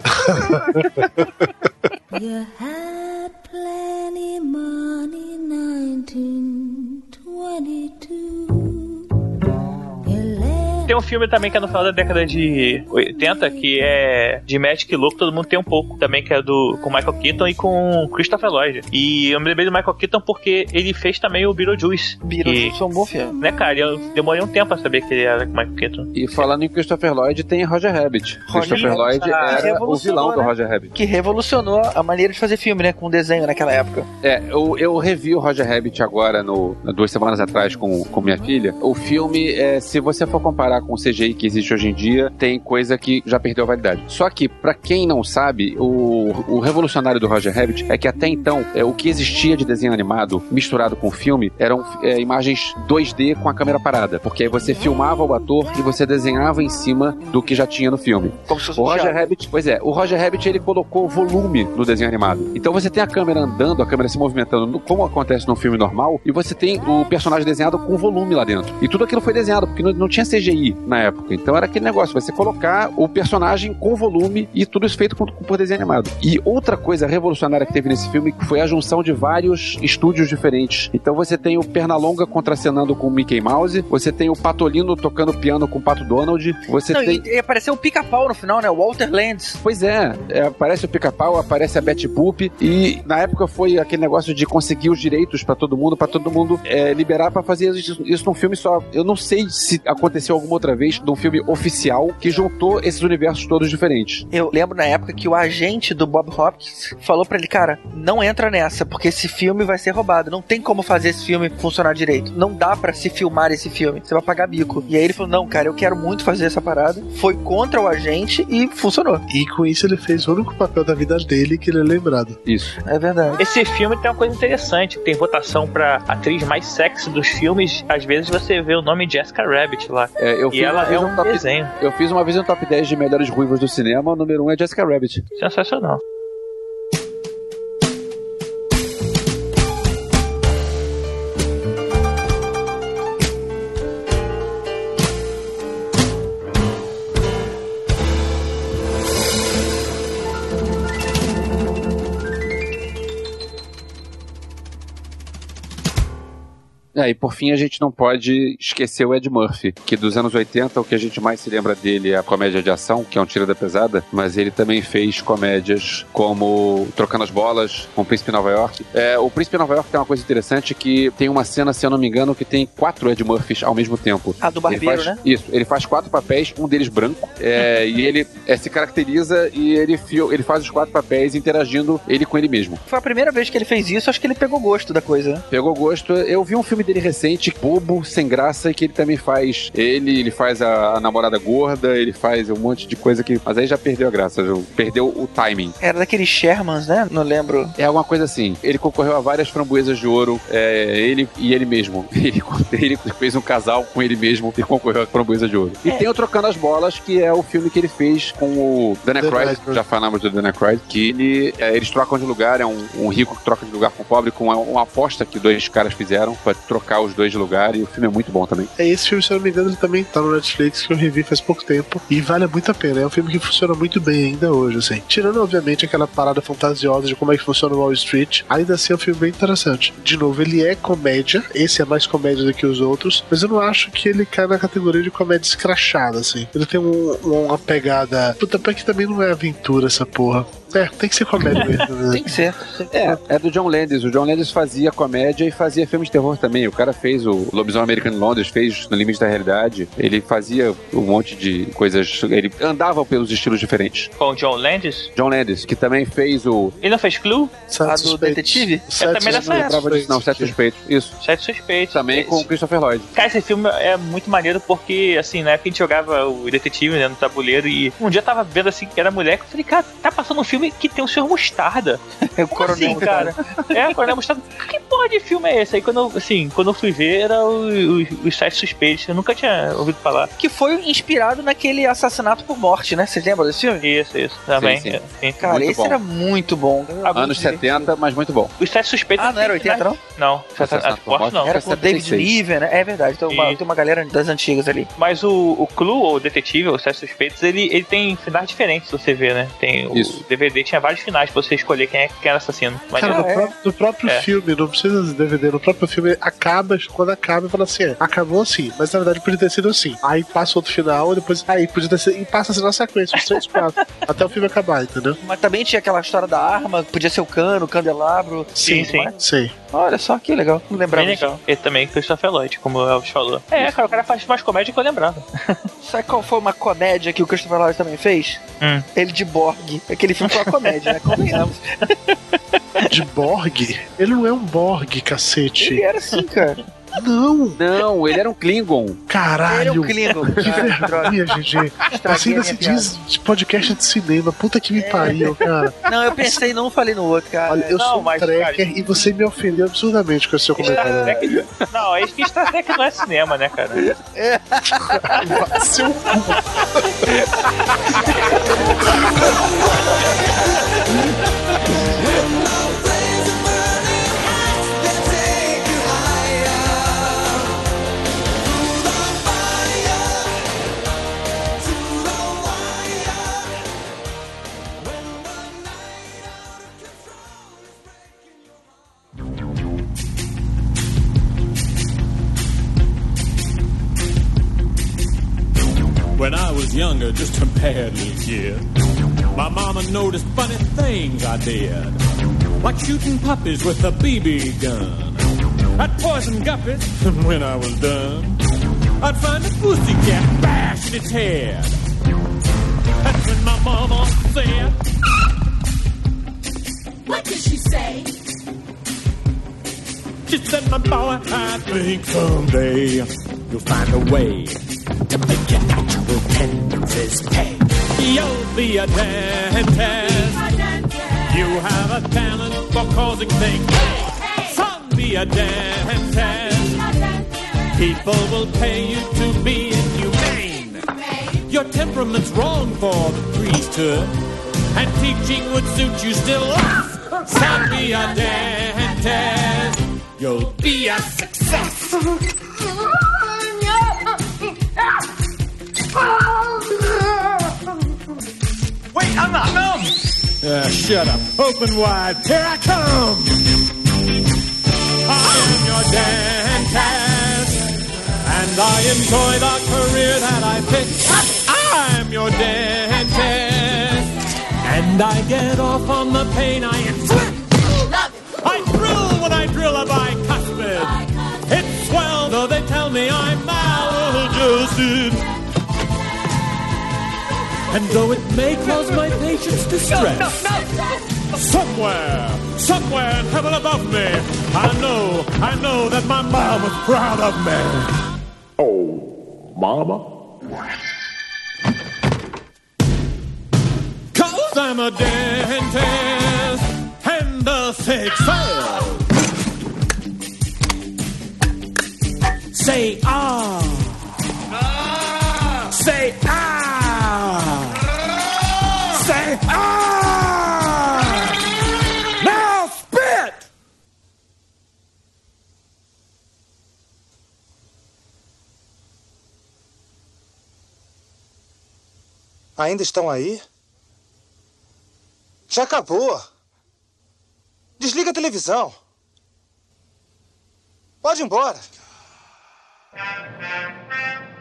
You had plenty money, nineteen twenty-two. Tem um filme também que é no final da década de oitenta, que é de Magic Louco, todo mundo tem um pouco também, que é do com Michael Keaton e com Christopher Lloyd. E eu me lembrei do Michael Keaton porque ele fez também o Beetlejuice. Beetlejuice que, é um bom filme. Né, cara? Eu demorei um tempo pra saber que ele era com Michael Keaton. E falando em Christopher Lloyd, tem Roger Rabbit. Roger Christopher Rabbit, Lloyd ah, era o vilão do né? Roger Rabbit. Que revolucionou a maneira de fazer filme, né? Com desenho naquela época. É, eu, eu revi o Roger Rabbit agora, no, duas semanas atrás, com, com minha filha. O filme, é, se você for comparar com o C G I que existe hoje em dia, tem coisa que já perdeu a validade. Só que, pra quem não sabe, o, o revolucionário do Roger Rabbit é que até então, é, o que existia de desenho animado misturado com filme eram é, imagens dois D com a câmera parada. Porque aí você filmava o ator e você desenhava em cima do que já tinha no filme. Como se fosse O um Roger teatro. Rabbit, pois é, o Roger Rabbit ele colocou volume no desenho animado. Então você tem a câmera andando, a câmera se movimentando, no- como acontece num filme normal, e você tem o personagem desenhado com volume lá dentro. E tudo aquilo foi desenhado, porque não, não tinha C G I. volume na época. Então era aquele negócio, você colocar o personagem com volume e tudo isso feito com, por desenho animado. E outra coisa revolucionária que teve nesse filme foi a junção de vários estúdios diferentes. Então você tem o Pernalonga contracenando com o Mickey Mouse, você tem o Patolino tocando piano com o Pato Donald, você Não, tem... e, e apareceu o Pica-Pau no final, né? O Walter Lantz. Pois é, é, aparece o Pica-Pau, aparece a Betty Boop, e na época foi aquele negócio de conseguir os direitos pra todo mundo, pra todo mundo é, liberar pra fazer isso, isso num filme só. Eu não sei se aconteceu alguma outra vez num filme oficial que juntou esses universos todos diferentes. Eu lembro na época que o agente do Bob Hopkins falou pra ele, cara, não entra nessa, porque esse filme vai ser roubado, não tem como fazer esse filme funcionar direito, não dá pra se filmar esse filme, você vai pagar bico. E aí ele falou, não, cara, eu quero muito fazer essa parada, foi contra o agente e funcionou. E com isso ele fez o único papel da vida dele que ele é lembrado. Isso. É verdade. Esse filme tem uma coisa interessante, tem votação pra atriz mais sexy dos filmes, às vezes você vê o nome Jessica Rabbit lá. É, eu e fiz ela uma é vez um top, desenho. Eu fiz uma vez um top dez de melhores ruivas do cinema, o número um é Jessica Rabbit. Sensacional. É, e por fim a gente não pode esquecer o Ed Murphy, que dos anos oitenta o que a gente mais se lembra dele é a comédia de ação, que é um Tira da Pesada, mas ele também fez comédias como Trocando as Bolas, com o Príncipe Nova York. É, o Príncipe Nova York tem uma coisa interessante que tem uma cena, se eu não me engano, que tem quatro Ed Murphys ao mesmo tempo. Ah, do barbeiro, faz, né? Isso, ele faz quatro papéis, um deles branco, é, e ele é, se caracteriza e ele, ele faz os quatro papéis interagindo ele com ele mesmo. Foi a primeira vez que ele fez isso, acho que ele pegou gosto da coisa, né? Pegou gosto. Eu vi um filme dele recente, bobo, sem graça, que ele também faz ele, ele faz a, a namorada gorda, ele faz um monte de coisa que... Mas aí já perdeu a graça, já perdeu o timing. Era daqueles Shermans, né? Não lembro. É alguma coisa assim. Ele concorreu a várias framboesas de ouro, é, ele e ele mesmo. Ele, ele fez um casal com ele mesmo e concorreu a framboesa de ouro. E é. tem o Trocando as Bolas, que é o filme que ele fez com o Dan Aykroyd, já falamos do Dan Aykroyd, que ele, é, eles trocam de lugar, é um, um rico que troca de lugar com o pobre, com uma, uma aposta que dois caras fizeram pra trocar os dois de lugar, e o filme é muito bom também. É, esse filme, se eu não me engano, ele também tá no Netflix, que eu revi faz pouco tempo, e vale muito a pena. É um filme que funciona muito bem ainda hoje, assim. Tirando, obviamente, aquela parada fantasiosa de como é que funciona o Wall Street, ainda assim é um filme bem interessante. De novo, ele é comédia, esse é mais comédia do que os outros, mas eu não acho que ele cai na categoria de comédia escrachada, assim. Ele tem um, uma pegada... Puta, pra que também não é aventura essa porra. É, tem que ser comédia mesmo. Né? Tem que ser. É, é do John Landis. O John Landis fazia comédia e fazia filme de terror também. O cara fez o Lobisomem Americano em Londres, fez No Limite da Realidade. Ele fazia um monte de coisas. Ele andava pelos estilos diferentes. Com o John Landis? John Landis, que também fez o... Ele não fez Clue? A do Detetive? É também dessa época. Não, Sete Suspeitos. Isso. Sete Suspeitos. Também com o Christopher Lloyd. Cara, esse filme é muito maneiro porque, assim, na época a gente jogava o Detetive, né, no tabuleiro, e um dia eu tava vendo, assim, que era mulher, que eu falei, cara, tá passando um filme que tem o senhor Mostarda. É o Coronel assim, cara. É, o Coronel Mostarda. Que porra de filme é esse? Aí quando eu, assim, quando eu fui ver, era o, o, os Sete Suspeitos. Eu nunca tinha ouvido falar. Que foi inspirado naquele Assassinato por Morte, né? Vocês lembram desse filme? Isso, isso. Também. Sim, sim. É, cara, muito esse bom. era muito bom. Anos setenta, mas muito bom. Os Sete Suspeitos... Ah, não era oitenta, não? Não. Assassinato por Morte, não. Era com o David Niven, né? É verdade. Tem uma, tem uma galera das antigas ali. Mas o, o Clue, ou o Detetive, ou os Sete Suspeitos, ele, ele tem finais diferentes, você vê, né? Tem o Isso. D V D tinha vários finais pra você escolher quem é que era assassino. Mas Cara, é, no, é. próprio, no próprio É. filme, não precisa de D V D, no próprio filme acaba, quando acaba, fala assim, é, acabou assim, mas na verdade podia ter sido assim. Aí passa outro final, depois, aí podia ter sido, e passa assim na sequência, os três, quatro, até o filme acabar, entendeu? Mas também tinha aquela história da arma, podia ser o cano, o candelabro. Sim, sim. Sei. Olha só que legal, não lembrava Bem disso. legal. Ele também, Christopher Lloyd, como o Elvis falou. É, cara, o cara faz mais comédia que eu lembrava. Sabe qual foi uma comédia que o Christopher Lloyd também fez? Hum. Ele de Borg. Aquele filme foi uma comédia, né? Convenhamos. De Borg? Ele não é um Borg, cacete. Ele era assim, cara. Não! Não, ele era um Klingon. Caralho! Ele é um Klingon. Que Ah, droga. vergonha, G G. Assim ainda se diz de podcast de cinema. Puta que me pariu, cara. Não, eu pensei, não falei no outro, cara. Olha, eu Não, sou um mas, tracker cara, e você me ofendeu absurdamente com o seu Star comentário. Trek... Não, é que Star Trek não é cinema, né, cara? Seu cu. was younger, just a bad little kid. My mama noticed funny things I did, like shooting puppies with a B B gun. I'd poison guppies, and when I was done, I'd find a pussycat bash in its head. That's when my mama said, What did she say? She said, my boy, I think someday you'll find a way to make your natural tendencies pay. You'll be a dentist. You have a talent for causing things. Hey, son, be a dentist. People will pay you to be inhumane. Your temperament's wrong for the priesthood, and teaching would suit you still less. Son, be a dentist. You'll be a success. Wait, I'm not numb. Uh, shut up. Open wide. Here I come. I am your dentist, and I enjoy the career that I picked. I'm your dentist, and I get off on the pain I inflict. I thrill when I drill a bicuspid. It's swell, though they tell me I'm maladjusted. And though it may cause my patients distress, no, no, no. somewhere, somewhere in heaven above me, I know, I know that my mom is proud of me. Oh, mama? 'Cause I'm a dentist, and the sick fail. Say ah. ah. Say ah. Say ah. Now spit. Ainda estão aí? Já acabou. Desliga a televisão. Pode ir embora.